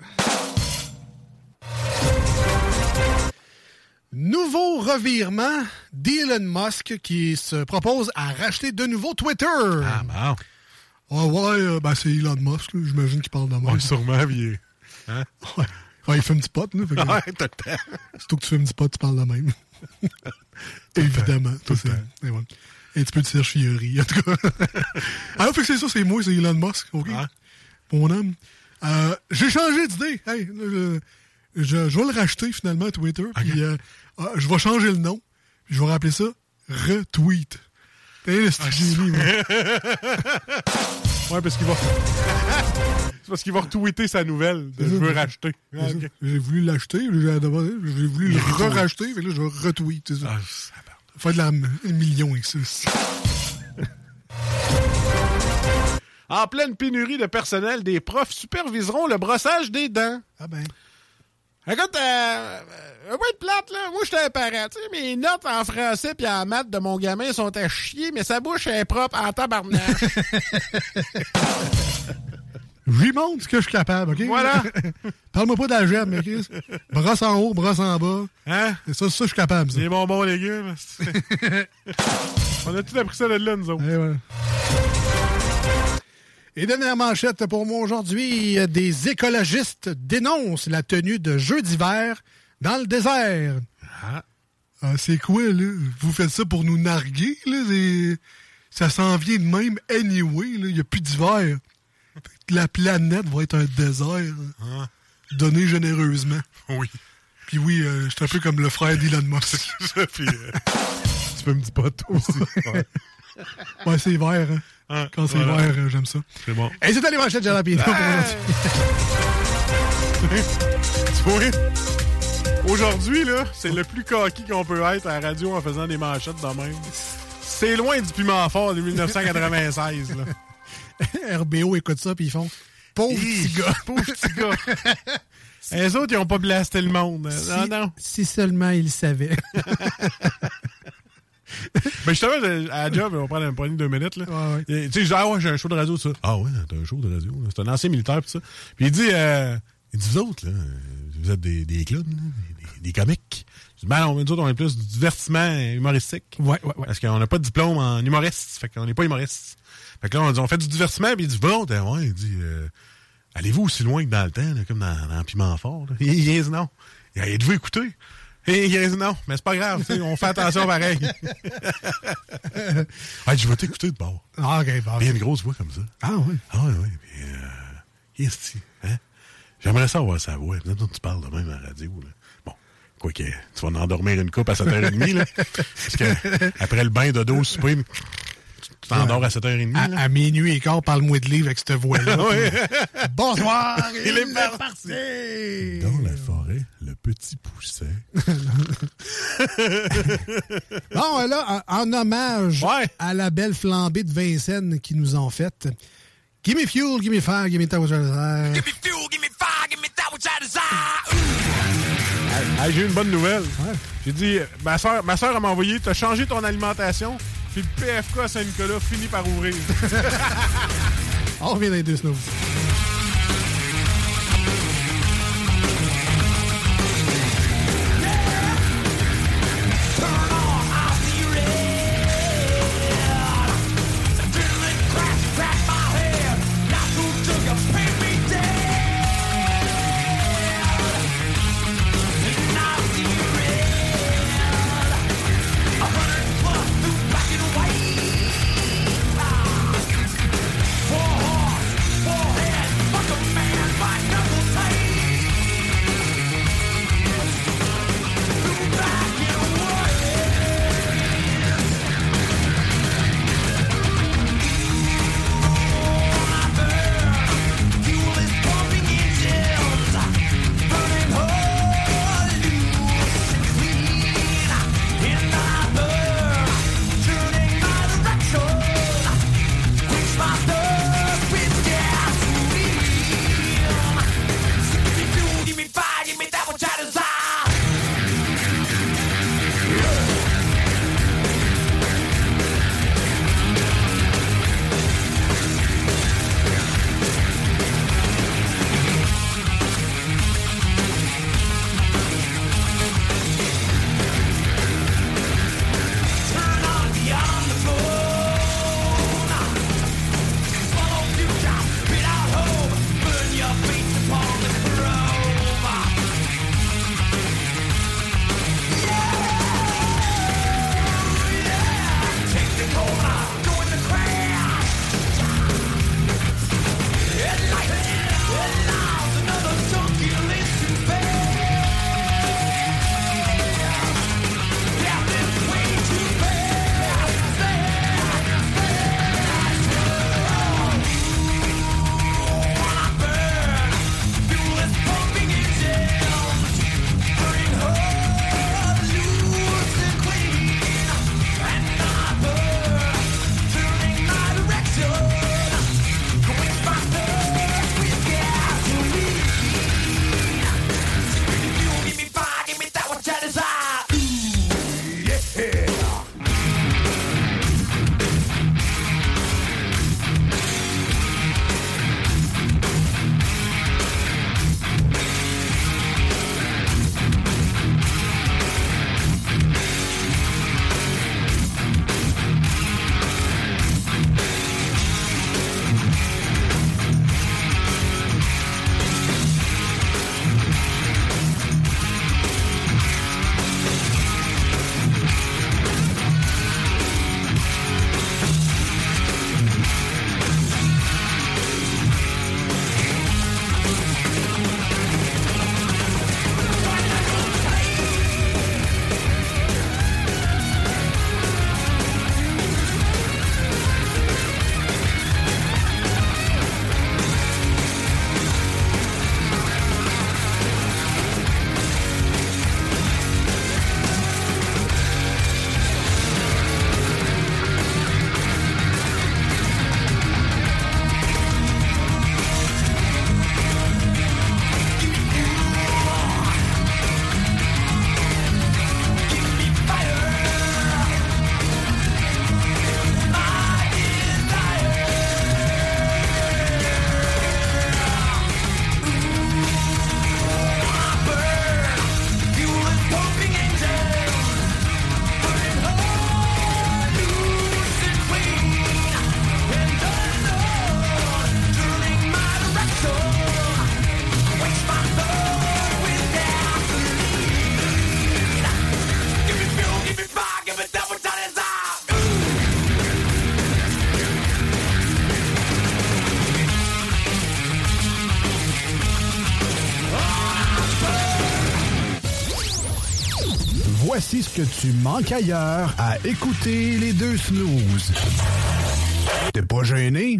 Nouveau revirement d'Elon Musk qui se propose à racheter de nouveau Twitter. Ah bon? Ah ouais, euh, ben c'est Elon Musk, là, j'imagine qu'il parle de moi. Ouais, sûrement, vieux. Hein? Ouais. Ouais, il fume du pot, là. Fait que, ouais, tout le temps. Surtout que tu fumes du pot, tu parles de même. Évidemment. Tout le c'est, temps. Et voilà. Un petit peu de serchillerie, en tout cas. Alors, fait que c'est ça, c'est moi, c'est Elon Musk, OK? Ah. Mon homme. Euh, j'ai changé d'idée. Hey, je, je, je vais le racheter, finalement, Twitter. Okay. Puis, euh, euh, je vais changer le nom. Puis, je vais rappeler ça Retweet. T'es le style génie, moi. Ouais, parce qu'il va... C'est parce qu'il va retweeter sa nouvelle de « Je veux racheter ». Ah, okay. J'ai voulu l'acheter, j'ai, j'ai voulu le re-racheter, fait que là, je vais retweet, c'est ça. Ah, ça faire de la un million avec ça. En pleine pénurie de personnel, des profs superviseront le brossage des dents. Ah ben... Écoute, euh, un peu de plate, là. Moi, j'étais un parent. Tu sais, mes notes en français puis en maths de mon gamin sont à chier, mais sa bouche est propre en tabarnak. J'y montre ce que je suis capable, OK? Voilà. Parle-moi pas d'algèbre, mais Chris. Brosse en haut, brosse en bas. Hein? C'est ça, ça, je suis capable, ça. Les bonbons légumes. On a tout appris ça de là, nous autres. Et, voilà. Et dernière manchette pour moi aujourd'hui, des écologistes dénoncent la tenue de jeux d'hiver dans le désert. Ah. Ah, c'est quoi, là? Vous faites ça pour nous narguer, là? C'est... Ça s'en vient de même anyway, là. Il n'y a plus d'hiver. La planète va être un désert. Ah. Donné généreusement. Oui. Puis oui, euh, je suis un peu comme le frère d'Elon Musk. Puis, euh, tu peux me dire pas tout aussi. Ouais, ouais c'est vert, hein. Ah, quand c'est voilà. Vert, euh, j'aime ça. C'est bon. Et c'était les manchettes de Jalapino pour aujourd'hui. Tu vois? Aujourd'hui, là, c'est le plus coquille qu'on peut être à la radio en faisant des manchettes de même. C'est loin du piment fort de dix-neuf cent quatre-vingt-seize, là. R B O écoute ça, puis ils font « Pauvre petit gars! » Pauvre petit gars! Les autres, ils ont pas blasté le monde. Si, non, non. Si seulement ils savaient. Ben justement, à la job, on va prendre un point de deux minutes. Là. Ouais, ouais. Tu sais, je dis, ah ouais, j'ai un show de radio, ça. Ah ouais, t'as un show de radio. Là. C'est un ancien militaire, pis ça. Puis il dit, euh, il dit, vous autres, là, vous êtes des, des clowns, des, des comiques. Je dis, ben non, nous autres, on est plus du divertissement humoristique. Ouais, ouais, ouais. Parce qu'on n'a pas de diplôme en humoriste. Fait qu'on n'est pas humoriste. Fait que là, on, dit, on fait du divertissement, puis il dit, bon, ouais, il dit, euh, allez-vous aussi loin que dans le temps, là, comme dans, dans Piment Fort? Là? Il dit, non. Il dit, êtes-vous écouté? Et il dit non, mais c'est pas grave, on fait attention pareil. Hey, je vais t'écouter de bord. Ah, OK, bon. Il y a une grosse voix comme ça. Ah, oui. Ah, oui, oui. Puis, euh, qu'est-ce que hein? J'aimerais savoir sa voix. Maintenant, tu parles de même à la radio, là. Bon, quoi que, tu vas en endormir une coupe à sept heures trente, là. Parce que, après le bain de dos souper, tu t'endors à sept heures trente. À, à minuit et quart, parle-moi de livre avec cette voix-là. Oui. Bonsoir! Il, il est parti. parti! Dans la forêt, le petit pousset. Bon, là, en, en hommage ouais. à la belle flambée de Vincennes qu'ils nous ont faite, give me fuel, give me fire, give me that which I desire. Give me fuel, give me fire, give me that which I desire. Hey, j'ai eu une bonne nouvelle. Ouais. J'ai dit, ma soeur, ma soeur m'a envoyé, t'as changé ton alimentation, puis le P F K à Saint-Nicolas finit par ouvrir. On revient dans les deux snooze. Four horse, four Voici ce que tu manques ailleurs à écouter les deux snooze. T'es pas gêné?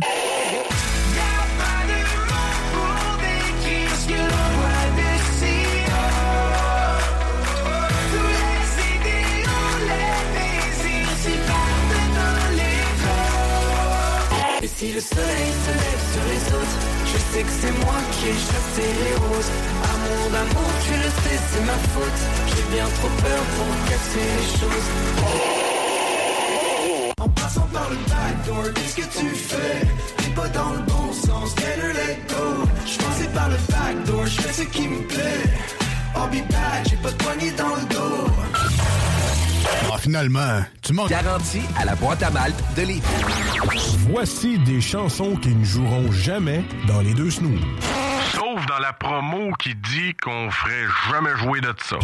Et si le soleil se lève sur les autres, je sais que c'est moi qui ai chassé les roses. Amour d'amour, tu le sais, c'est ma faute. J'ai bien trop peur pour casser les choses. En passant par le backdoor, qu'est-ce que tu fais? T'es pas dans le bon sens, better let go. J'passais par le backdoor, j'fais ce qui me plaît. I'll be back, j'ai pas de poignée dans le dos. Ah, finalement, tu manques... Garantie à la boîte à malte de Lévis. Voici des chansons qui ne joueront jamais dans les deux snooze. Sauf dans la promo qui dit qu'on ferait jamais jouer de ça.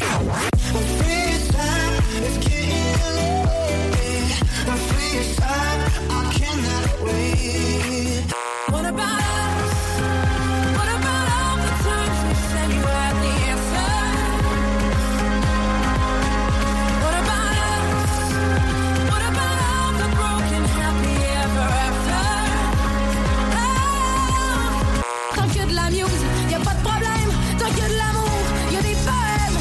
What about us? What about all the times we said you had the answer? What about us? What about all the broken happy ever after? Ah, tant qu'il y a de la muse, y a pas de problème. Tant qu'il y a de l'amour, y a des poèmes.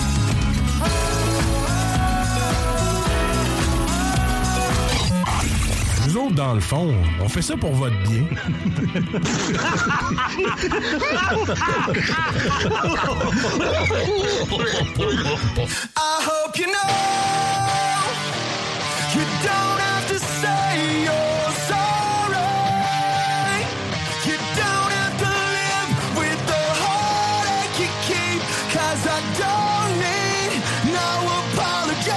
Nous autres, dans le fond, on fait ça pour votre bien. I hope you know you don't have to say you're sorry. You don't have to live with the heartache you keep, 'cause I don't need no apology.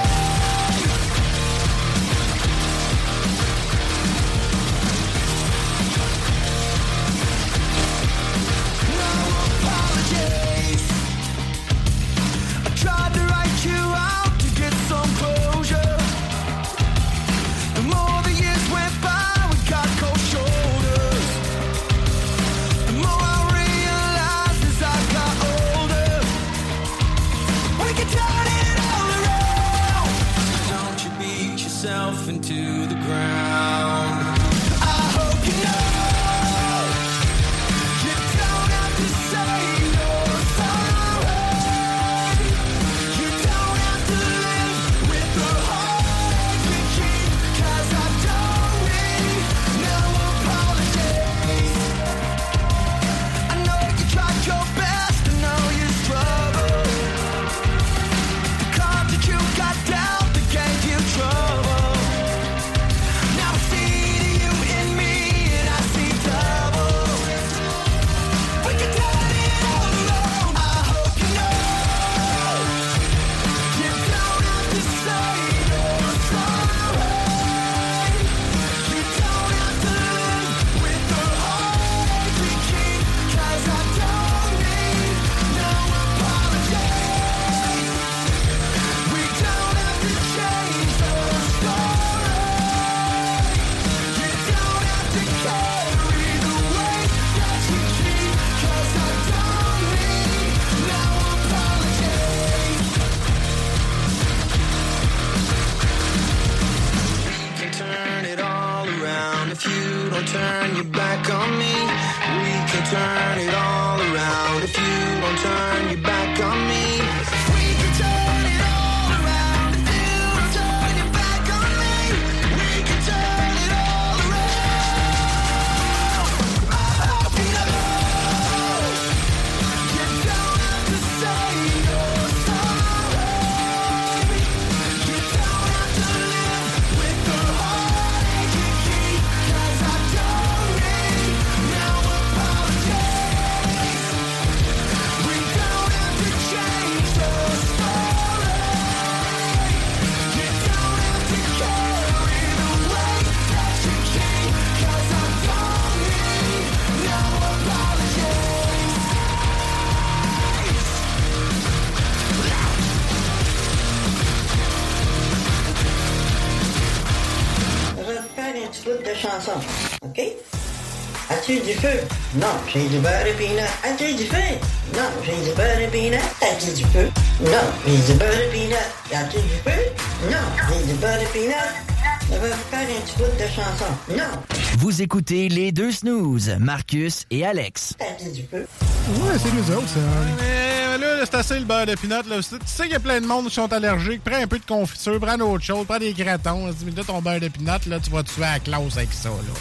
Tried to write you out to get some closure. The more the years went by, we got cold shoulders. The more I realized as I got older, we can turn it all around. Don't you beat yourself into the ground. I hope you know you don't have to say you're sorry. You don't have to live with the heart you keep, 'cause I don't need no apologies. I know you tried your best, I know you struggled. The cards that you got dealt, they gave you trouble. Now I see you in me and I see double. We can turn it all around. I hope you know you don't have to say you're sorry. You don't have to live with the heart you keep, 'cause I don't need no apologies. We don't have to change the story. You don't have to carry the weight that you keep, 'cause I don't need no apologies. We can turn it all around if you don't turn your back on me. We can turn it all around if you don't turn your back on me. We can turn it all around if you don't turn your back on me. We can turn it all around. I hope you know you don't have to say you're sorry. You don't have to live with the heartache you keep, 'cause I don't need no apologies. We don't have to change the story. You don't have to carry the weight that you keep, 'cause I don't need no apologies. Je vais te faire un petit bout de chanson, OK? As-tu du feu? Non, j'ai du beurre et peanut. As-tu du feu? Non, j'ai du beurre et peanut. As-tu du feu? Non, j'ai du beurre et peanut. As-tu du feu? Non, j'ai du beurre et peanut. Ça va faire un petit bout de chanson. Non. Vous écoutez les deux snooze, Marcus et Alex. As-tu du feu? Ouais, c'est nous autres, ça. Mais là, c'est assez le beurre de pinot. Là. Tu sais qu'il y a plein de monde qui sont allergiques. Prends un peu de confiture, prends d'autres choses, prends des gratons. Dis, mais là, ton beurre de pinot, là, tu vas tuer à la classe avec ça, là.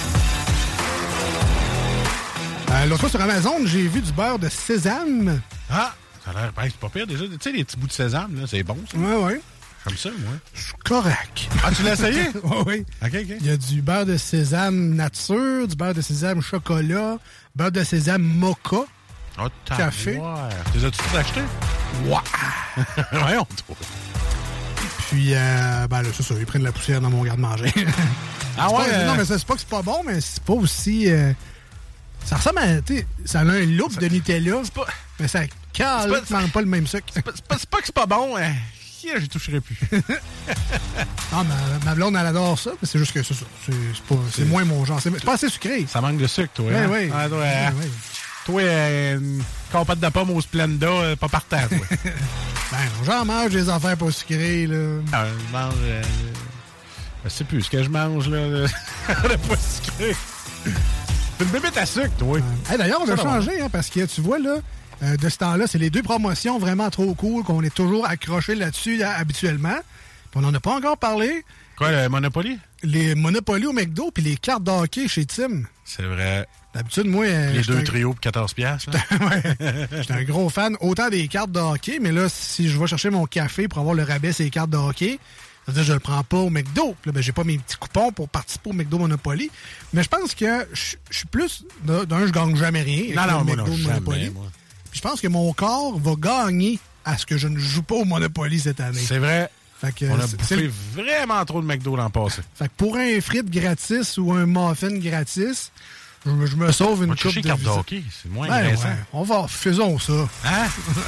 Euh, L'autre fois, sur Amazon, j'ai vu du beurre de sésame. Ah, ça a l'air ben, c'est pas pire déjà. Tu sais, les petits bouts de sésame, là, c'est bon, ça. Ouais, ouais. Comme ça, moi. C'est correct. Ah, tu l'as essayé? Oui, oui. OK, OK. Il y a du beurre de sésame nature, du beurre de sésame chocolat, beurre de sésame mocha, oh, café. Ouais. Tu as-tu tout acheté? Ouais. Voyons, toi. Puis, euh, ben là, c'est ça, ils prennent de la poussière dans mon garde-manger. Ah ouais? Pas, euh... Non, mais c'est pas que c'est pas bon, mais c'est pas aussi... Euh, ça ressemble à... Tu sais, ça a un look ça... de Nutella, c'est pas... mais ça cale pas, pas, pas le même sucre. C'est pas, pas, pas que c'est pas bon, hein. J'y toucherai plus. Non, ma, ma blonde, elle adore ça, mais c'est juste que c'est ça. C'est, c'est, pas, c'est moins mon genre. C'est, c'est pas assez sucré. Ça manque de sucre, toi. Oui, hein? oui. Ah, toi, oui, hein? oui. Toi, euh, une compète de pommes au Splenda, euh, pas par terre, toi. Ben, j'en mange des affaires pas sucrées, là. Ah, je mange... Euh, je sais plus ce que je mange, là. Le pas sucré. C'est une bébête à sucre, toi. Hey, d'ailleurs, on va changer, hein, parce que tu vois, là, euh, de ce temps-là, c'est les deux promotions vraiment trop cool qu'on est toujours accrochés là-dessus là, habituellement. Puis on n'en a pas encore parlé. Quoi, le Monopoly? Les Monopoly au McDo puis les cartes de hockey chez Tim. C'est vrai. D'habitude, moi... Euh, les deux un... trios pour quatorze piastres. Ouais. J'étais un gros fan autant des cartes de hockey, mais là, si je vais chercher mon café pour avoir le rabais sur les cartes de hockey, c'est-à-dire je le prends pas au McDo. Puis là, ben, j'ai pas mes petits coupons pour participer au McDo Monopoly. Mais je pense que je suis plus... D'un, je gagne jamais rien. Non, non, le moi McDo non, Monopoly. jamais, moi. Puis je pense que mon corps va gagner à ce que je ne joue pas au Monopoly cette année. C'est vrai. Fait que, on a c'est, bouffé c'est... vraiment trop de McDo l'an passé. Fait que pour un frite gratis ou un muffin gratis, je me, je me sauve une coupe de carte de hockey, c'est moins ben, intéressant. Ouais. On va, faisons ça. Hein?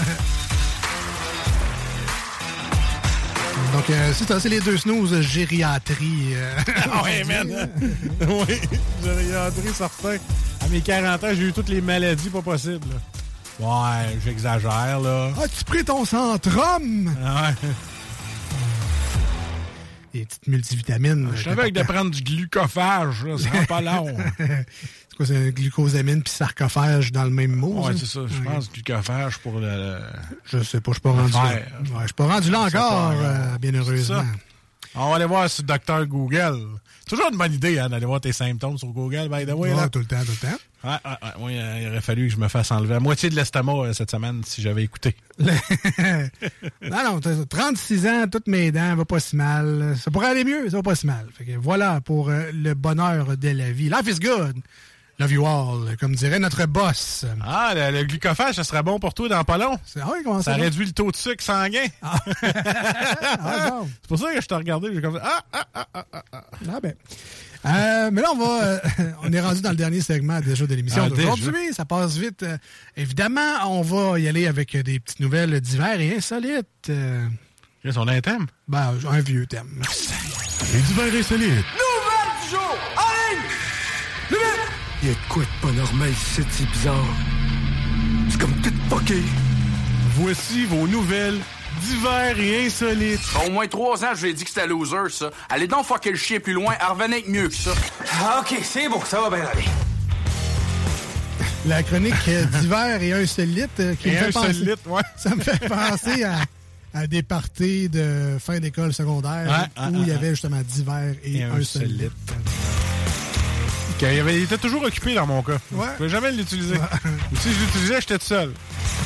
Donc, euh, c'est ça, c'est les deux snooze gériatrie. Euh... Ah ouais, man! Oui, gériatrie, certain. À mes quarante ans, j'ai eu toutes les maladies pas possibles. Là. Ouais, j'exagère, là. As-tu pris ton Centrum? Ah ouais. Les petites multivitamines. Je savais que de prendre du glucophage, là, ça rend pas long. C'est quoi, c'est un glucosamine puis sarcophage dans le même mot? Ouais, ça? c'est ça. Je pense que glucophage pour le... le... Je sais pas, je suis pas rendu là. Ouais, je suis pas rendu là encore, euh, bien heureusement. On va aller voir sur docteur Google. C'est toujours une bonne idée, hein, d'aller voir tes symptômes sur Google, by the way. Ouais, là. tout le temps, tout le temps. Ouais, ouais, ouais. Moi, euh, il aurait fallu que je me fasse enlever la moitié de l'estomac euh, cette semaine si j'avais écouté. Non, non, trente-six ans, toutes mes dents, va pas si mal. Ça pourrait aller mieux, ça va pas si mal. Fait que voilà pour euh, le bonheur de la vie. Life is good. Love you all, comme dirait notre boss. Ah, le, le glucophage, ça serait bon pour toi dans pas long. C'est, ah oui, comment ça? Ça réduit le taux de sucre sanguin. Ah. Ah, bon. C'est pour ça que je t'ai regardé. J'ai comme ah, ah, ah, ah, ah. Ah ben. Euh, mais là, on va, euh, on est rendu dans le dernier segment déjà de l'émission ah, d'aujourd'hui. Déjà? Ça passe vite. Euh, évidemment, on va y aller avec des petites nouvelles divers et insolites. Euh, Qu'est-ce qu'on a un thème? Ben, un vieux thème. Les divers insolites. Nouvelle du jour! Allez! Nouvelle! Il y a de quoi de pas normal ici, c'est bizarre. C'est comme tout fucké. Voici vos nouvelles divers et insolites. Au moins trois ans, je lui ai dit que c'était loser, ça. Allez donc fucker le chien plus loin, revenez avec mieux que ça. Ah, OK, c'est bon, ça va bien aller. La chronique euh, divers et insolites euh, qui et me fait insolite, penser, ouais. ça me fait penser à, à des parties de fin d'école secondaire ouais, où ah, il y ah, avait justement divers et, et insolites. Insolite. Il, avait, il était toujours occupé dans mon cas. Ouais. Je pouvais jamais l'utiliser. Ouais. Ou si je l'utilisais, j'étais tout seul.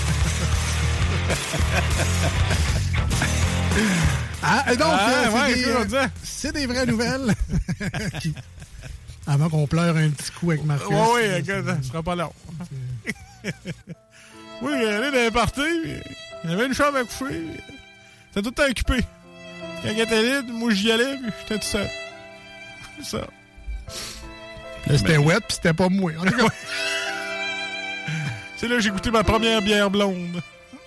Ah, et donc, ah, euh, ouais, c'est, des, euh, c'est des vraies nouvelles. Qui... Avant qu'on pleure un petit coup avec Marcus. Oui, oui, okay, ça sera pas long. Oui, j'allais dans les parties, il y avait une chambre à coucher. C'était tout le temps occupé. Quand il était libre, moi j'y allais, puis j'étais tout seul. C'est ça. Là, c'était wet, puis c'était pas moi. C'est là que j'ai goûté ma première bière blonde.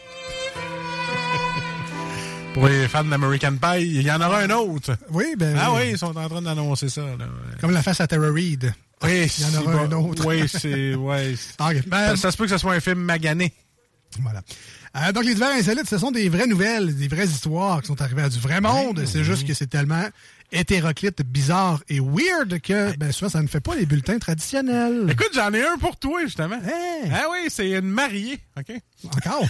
Pour les fans d'American Pie, il y en aura un autre. Oui, ben. Ah oui, ils sont en train d'annoncer ça. Là. Comme la face à Tara Reid. Oui, il y en aura un autre. Oui, c'est... Ouais, okay. ben, ça, ça se peut que ce soit un film magané. Voilà. Euh, donc, les divers insolites, ce sont des vraies nouvelles, des vraies histoires qui sont arrivées à du vrai monde. Oui, c'est oui. juste que c'est tellement hétéroclite, bizarre et weird que, ben, souvent, ça ne fait pas les bulletins traditionnels. Écoute, j'en ai un pour toi, justement. Hey. Ah oui, c'est une mariée, OK? Encore?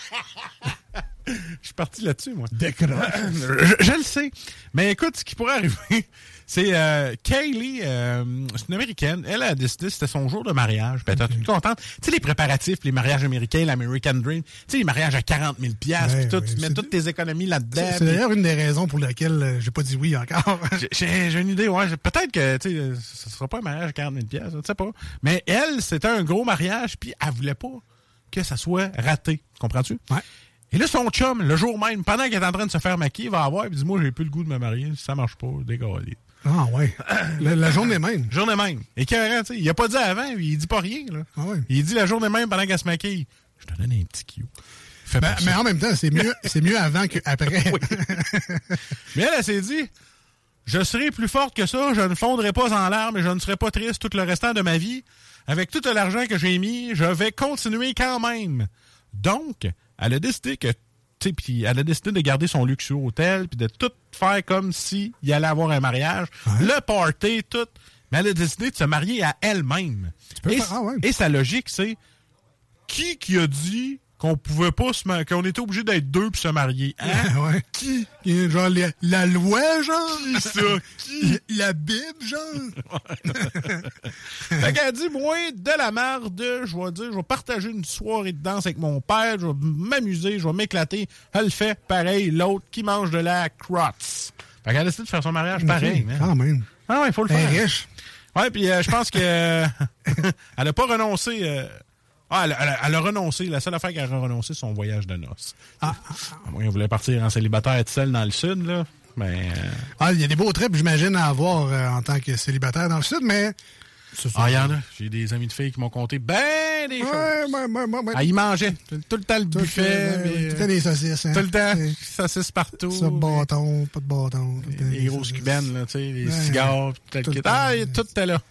Je suis parti là-dessus, moi. Décroche. je, je le sais. Mais écoute, ce qui pourrait arriver, c'est euh, Kaylee, euh, c'est une Américaine. Elle a décidé, c'était son jour de mariage. Puis elle était toute contente. Tu sais, les préparatifs, les mariages américains, l'American Dream, tu sais, les mariages à quarante mille dollars, puis tout, oui, tu mets toutes tes économies là-dedans. C'est, c'est d'ailleurs une des raisons pour lesquelles euh, j'ai pas dit oui encore. j'ai, j'ai une idée, ouais. Peut-être que, tu sais, ce sera pas un mariage à quarante mille dollars, je ne sais pas. Mais elle, c'était un gros mariage, puis elle voulait pas que ça soit raté. Comprends-tu? Ouais. Et là, son chum, le jour même, pendant qu'il est en train de se faire maquiller, il va avoir, il dit, moi, j'ai plus le goût de me marier, si ça marche pas, dégalé. Ah, ouais. la, la journée même. Journée même. Et carrément, tu sais, il a pas dit avant, il dit pas rien, là. Ah, ouais. Il dit la journée même pendant qu'elle se maquille. Je te donne un petit cue. Ben, mais en même temps, c'est mieux, c'est mieux avant qu'après. Mais elle, elle s'est dit, je serai plus forte que ça, je ne fondrai pas en larmes et je ne serai pas triste tout le restant de ma vie. Avec tout l'argent que j'ai mis, je vais continuer quand même. Donc, elle a décidé que, tu sais, puis elle a décidé de garder son luxueux hôtel, puis de tout faire comme si il allait avoir un mariage, ouais. le party, tout. Mais elle a décidé de se marier à elle-même. Et, faire, ah ouais. et sa logique, c'est qui qui a dit qu'on pouvait pas se marier, qu'on était obligé d'être deux pour se marier. Hein? Ouais. Qui? Genre la, la loi, genre? Qui ça? Qui? La Bible, genre? Fait qu'elle a dit, moi, de la merde, je vais dire, je vais partager une soirée de danse avec mon père, je vais m'amuser, je vais m'éclater. Elle fait pareil, l'autre qui mange de la crotz. Fait qu'elle a décidé de faire son mariage pareil. Hein? Quand même. Ah ouais, il faut le faire. Elle est riche. Ouais, puis euh, je pense que euh, elle a pas renoncé... Euh, Ah, elle, elle, elle a renoncé. La seule affaire qu'elle a renoncé, c'est son voyage de noces. Ah. Moi, elle voulait partir en célibataire, être seule dans le sud, là. Mais. Euh... Ah, il y a des beaux trips, j'imagine, à avoir euh, en tant que célibataire dans le sud, mais. Ah, il y en a. J'ai des amis de filles qui m'ont conté ben des ouais, choses. Ouais, ouais, ouais, ouais. Ah, ils mangeaient tout, tout le temps le tout buffet. Euh, mais, tout le temps des saucisses. Hein. Tout le temps, des saucisses partout. Ça, bâton, pas de bâton. Les, les grosses cubaines, là, tu sais, les ouais, cigares, tout, tout le kit. Ah, tout était là.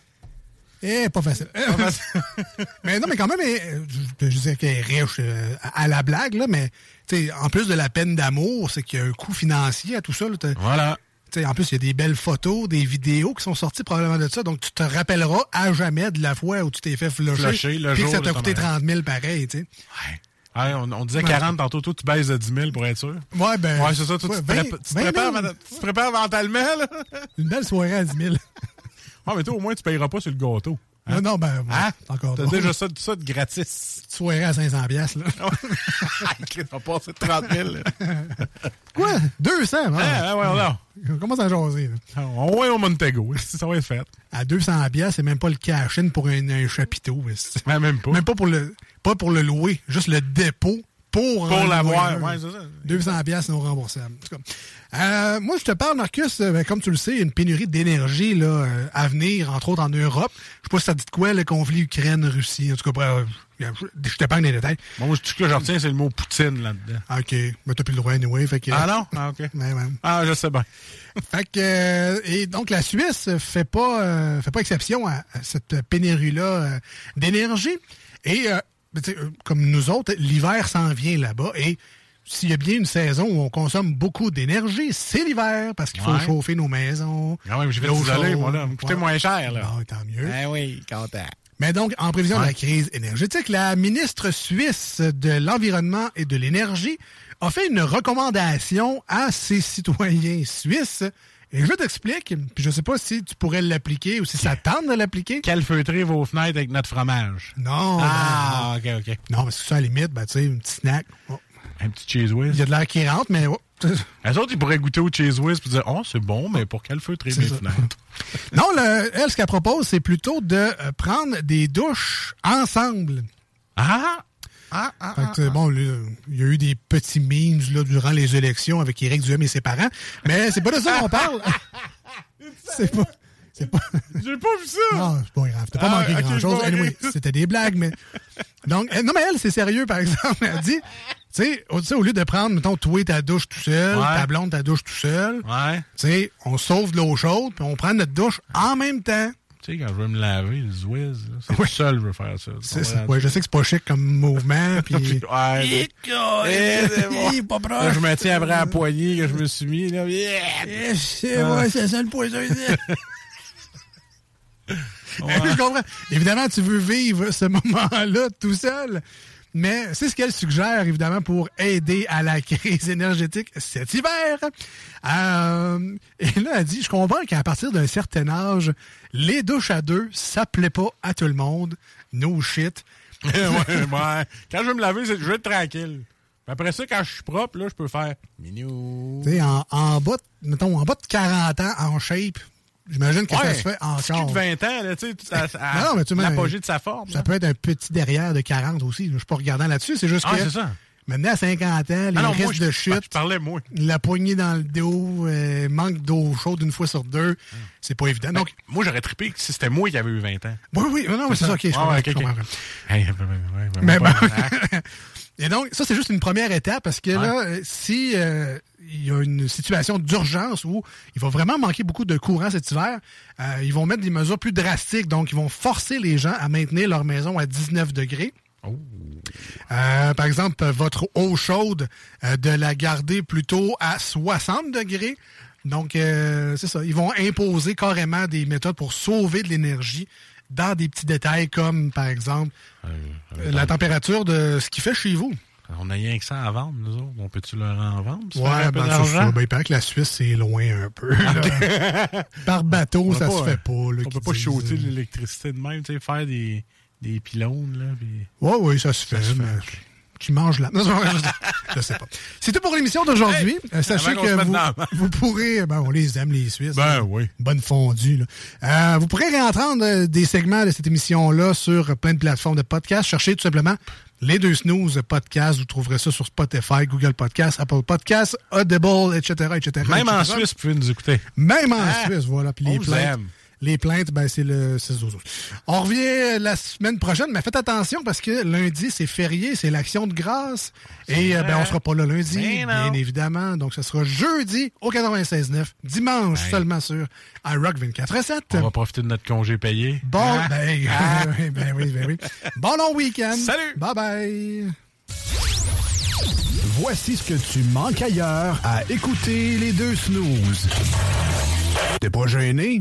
Eh, pas facile. Pas facile. Mais non, mais quand même, je, je sais qu'elle est riche euh, à la blague, là, mais en plus de la peine d'amour, c'est qu'il y a un coût financier à tout ça. Là, voilà. T'sais, en plus, il y a des belles photos, des vidéos qui sont sorties probablement de ça. Donc, tu te rappelleras à jamais de la fois où tu t'es fait flusher. Flusher le puis jour que ça t'a de coûté trente mille pareil, tu sais. Ouais. Ouais, on, on disait quarante, tantôt, toi, tu baisses de dix mille pour être sûr. Ouais, ben. Ouais, c'est ça. Toi, ouais, tu, te vingt, tu, te prépares, tu te prépares mentalement, là. Une belle soirée à dix mille. Ouais, mais toi, au moins, tu payeras pas sur le gâteau. Hein? Non, non, ben, ouais, hein? encore T'as bon. déjà ça, ça de gratis. Soirée à cinq cents piastres, là. On va passer de trente mille. Quoi? deux cents? Ah, ah, ouais, non. On commence à jaser, là. On va au Montego, ça va être fait. À deux cents piastres, c'est même pas le cash-in pour un, un chapiteau. Ouais, même pas. Même pas pour le, pas pour le louer, juste le dépôt. Pour, pour l'avoir, ouais, c'est ça. deux cents piastres non remboursables. Euh, moi, je te parle, Marcus, ben, comme tu le sais, il y a une pénurie d'énergie là, euh, à venir, entre autres en Europe. Je sais pas si ça dit de quoi, le conflit Ukraine-Russie. En tout cas, euh, je te parle des détails. Bon, moi, tout ce que je retiens, c'est le mot Poutine là-dedans. OK. Mais t'as plus le droit anyway. Fait que, ah non? Ah, OK. Mais, ouais. Ah, je sais bien. Fait que, euh, et donc, la Suisse fait pas, euh, fait pas exception à, à cette pénurie-là euh, d'énergie. Et... Euh, comme nous autres, l'hiver s'en vient là-bas et s'il y a bien une saison où on consomme beaucoup d'énergie, c'est l'hiver parce qu'il faut ouais. chauffer nos maisons. Ah oui, je vais t'isoler, moi, là. Me coûter ouais. moins cher, là. Ah, tant mieux. Ah oui, content. Mais donc, en prévision ouais. de la crise énergétique, la ministre suisse de l'Environnement et de l'Énergie a fait une recommandation à ses citoyens suisses. Et je t'explique, puis je sais pas si tu pourrais l'appliquer ou si ça tente de l'appliquer. Calfeutrer vos fenêtres avec notre fromage. Non. Ah, ben, OK, OK. Non, parce que ça, à la limite, ben, tu sais, un petit snack. Oh. Un petit cheese whiz. Il y a de l'air qui rentre, mais... Oh. Les autres, ils pourraient goûter au cheese whiz et dire « Oh, c'est bon, mais pour calfeutrer mes ça. fenêtres? » Non, le, elle, ce qu'elle propose, c'est plutôt de euh, prendre des douches ensemble. Ah! Ah, ah, fait que, ah, bon, il y a eu des petits memes là, durant les élections avec Éric Duhem et ses parents, mais c'est pas de ça qu'on parle. c'est pas... C'est pas... J'ai pas vu ça! Non, c'est pas grave. T'as pas ah, manqué okay, grand-chose. Bon, anyway, okay. C'était des blagues, mais... Donc, non, mais elle, c'est sérieux, par exemple. Elle dit, tu sais, au, au lieu de prendre, mettons, toi ta douche tout seul, ouais. ta blonde ta douche tout seul, ouais. tu sais, on sauve de l'eau chaude, puis on prend notre douche en même temps. Tu sais, quand je veux me laver, le Zwiz, là, c'est tout seul, je veux faire ça. C'est ça. Ouais, je sais que c'est pas chic comme mouvement. Puis... ouais, c'est bon. Pas proche. Là, je me tiens après à la poignée que je me suis mis. Là. C'est vrai, c'est ça le poison. Ouais. Je comprends. Évidemment, tu veux vivre ce moment-là tout seul, mais c'est ce qu'elle suggère, évidemment, pour aider à la crise énergétique cet hiver. Euh, et là, elle dit, je comprends qu'à partir d'un certain âge, les douches à deux, ça plaît pas à tout le monde. No shit. ouais, ouais. Quand je veux me laver, je vais être tranquille. Après ça, quand je suis propre, là, je peux faire minou. Tu sais, en, en bas, de, mettons, en bas de quarante ans, en shape, j'imagine que ouais, ça se fait encore. de vingt ans, là, tu sais, à, non, mais tu l'apogée de sa forme. Ça là. peut être un petit derrière de quarante aussi. Je suis pas regardant là-dessus. C'est juste ah, que c'est ça. Maintenant, à cinquante ans, les ah non, risques moi, je, de chute, je parlais, moi. la poignée dans le dos, euh, manque d'eau chaude une fois sur deux, hum. c'est pas évident. Donc, ben, moi, j'aurais trippé si c'était moi qui avais eu vingt ans. Oui, oui, non, mais c'est ça, OK, je comprends. Ah, okay, okay. comprends. Hey, mais bon. Et donc, ça, c'est juste une première étape parce que ouais. là, si euh, il y a une situation d'urgence où il va vraiment manquer beaucoup de courant cet hiver, euh, ils vont mettre des mesures plus drastiques. Donc, ils vont forcer les gens à maintenir leur maison à dix-neuf degrés. Oh. Euh, par exemple, votre eau chaude, euh, de la garder plutôt à soixante degrés. Donc, euh, c'est ça. Ils vont imposer carrément des méthodes pour sauver de l'énergie dans des petits détails comme, par exemple, euh, la température de ce qu'il fait chez vous. On n'a rien que ça à vendre, nous autres. On peut-tu leur en vendre? Ouais, ben, c'est ça. Ben, il paraît que la Suisse, c'est loin un peu. Par bateau, ça pas, se fait pas. Là, on peut pas choter l'électricité de même, tu sais, faire des, des pylônes. Là, pis... Ouais, oui, ça se fait. Ça se fait. Qui mange la... Non, je sais pas. C'est tout pour l'émission d'aujourd'hui. Hey, Sachez que vous, vous pourrez... Ben, on les aime, les Suisses. Ben là. oui. Bonne fondue. Là. Euh, vous pourrez réentendre des segments de cette émission-là sur plein de plateformes de podcasts. Cherchez tout simplement Les Deux Snooze Podcast. Vous trouverez ça sur Spotify, Google Podcasts, Apple Podcasts, Audible, et cetera, et cetera. Même et cetera. en Suisse, vous pouvez nous écouter. Même en ah, Suisse, voilà. Puis les plaintes. Les plaintes, ben c'est le c'est zozo. On revient la semaine prochaine, mais faites attention parce que lundi, c'est férié, c'est l'Action de grâce. Et vrai. ben on sera pas là lundi, bien, bien évidemment. Donc, ce sera jeudi au quatre-vingt-seize neuf, dimanche ben. seulement sur iRock vingt-quatre sept. On va profiter de notre congé payé. Bon, ah. ben, ah. ben oui, ben oui. Bon long week-end. Salut! Bye bye! Voici ce que tu manques ailleurs à écouter les deux snooze. T'es pas gêné?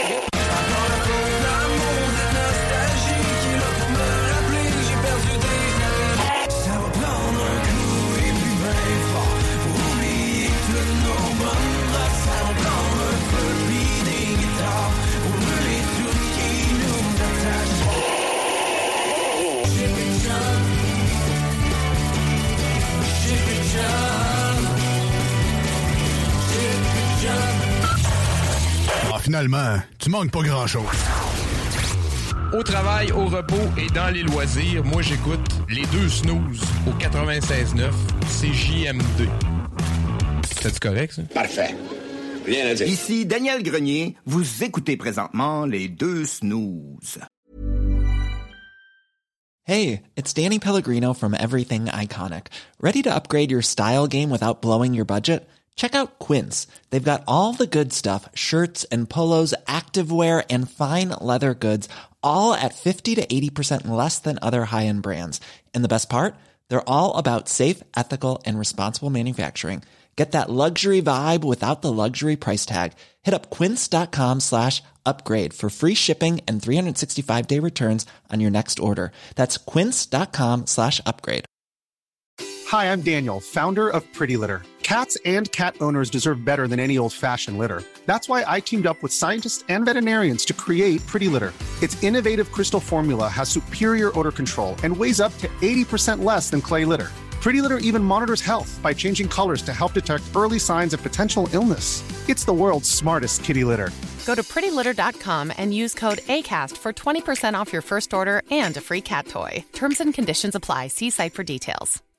Finalement, tu manques pas grand-chose. Au travail, au repos et dans les loisirs, moi j'écoute les deux snooze au quatre-vingt-seize neuf C J M D. C'est correct, ça? Parfait. Rien à dire. Ici Daniel Grenier, vous écoutez présentement les deux snooze. Hey, it's Danny Pellegrino from Everything Iconic. Ready to upgrade your style game without blowing your budget? Check out Quince. They've got all the good stuff, shirts and polos, activewear, and fine leather goods, all at fifty to eighty percent less than other high-end brands. And the best part? They're all about safe, ethical, and responsible manufacturing. Get that luxury vibe without the luxury price tag. Hit up quince.com slash upgrade for free shipping and three sixty-five day returns on your next order. That's quince.com slash upgrade. Hi, I'm Daniel, founder of Pretty Litter. Cats and cat owners deserve better than any old-fashioned litter. That's why I teamed up with scientists and veterinarians to create Pretty Litter. Its innovative crystal formula has superior odor control and weighs up to eighty percent less than clay litter. Pretty Litter even monitors health by changing colors to help detect early signs of potential illness. It's the world's smartest kitty litter. Go to pretty litter dot com and use code ACAST for twenty percent off your first order and a free cat toy. Terms and conditions apply. See site for details.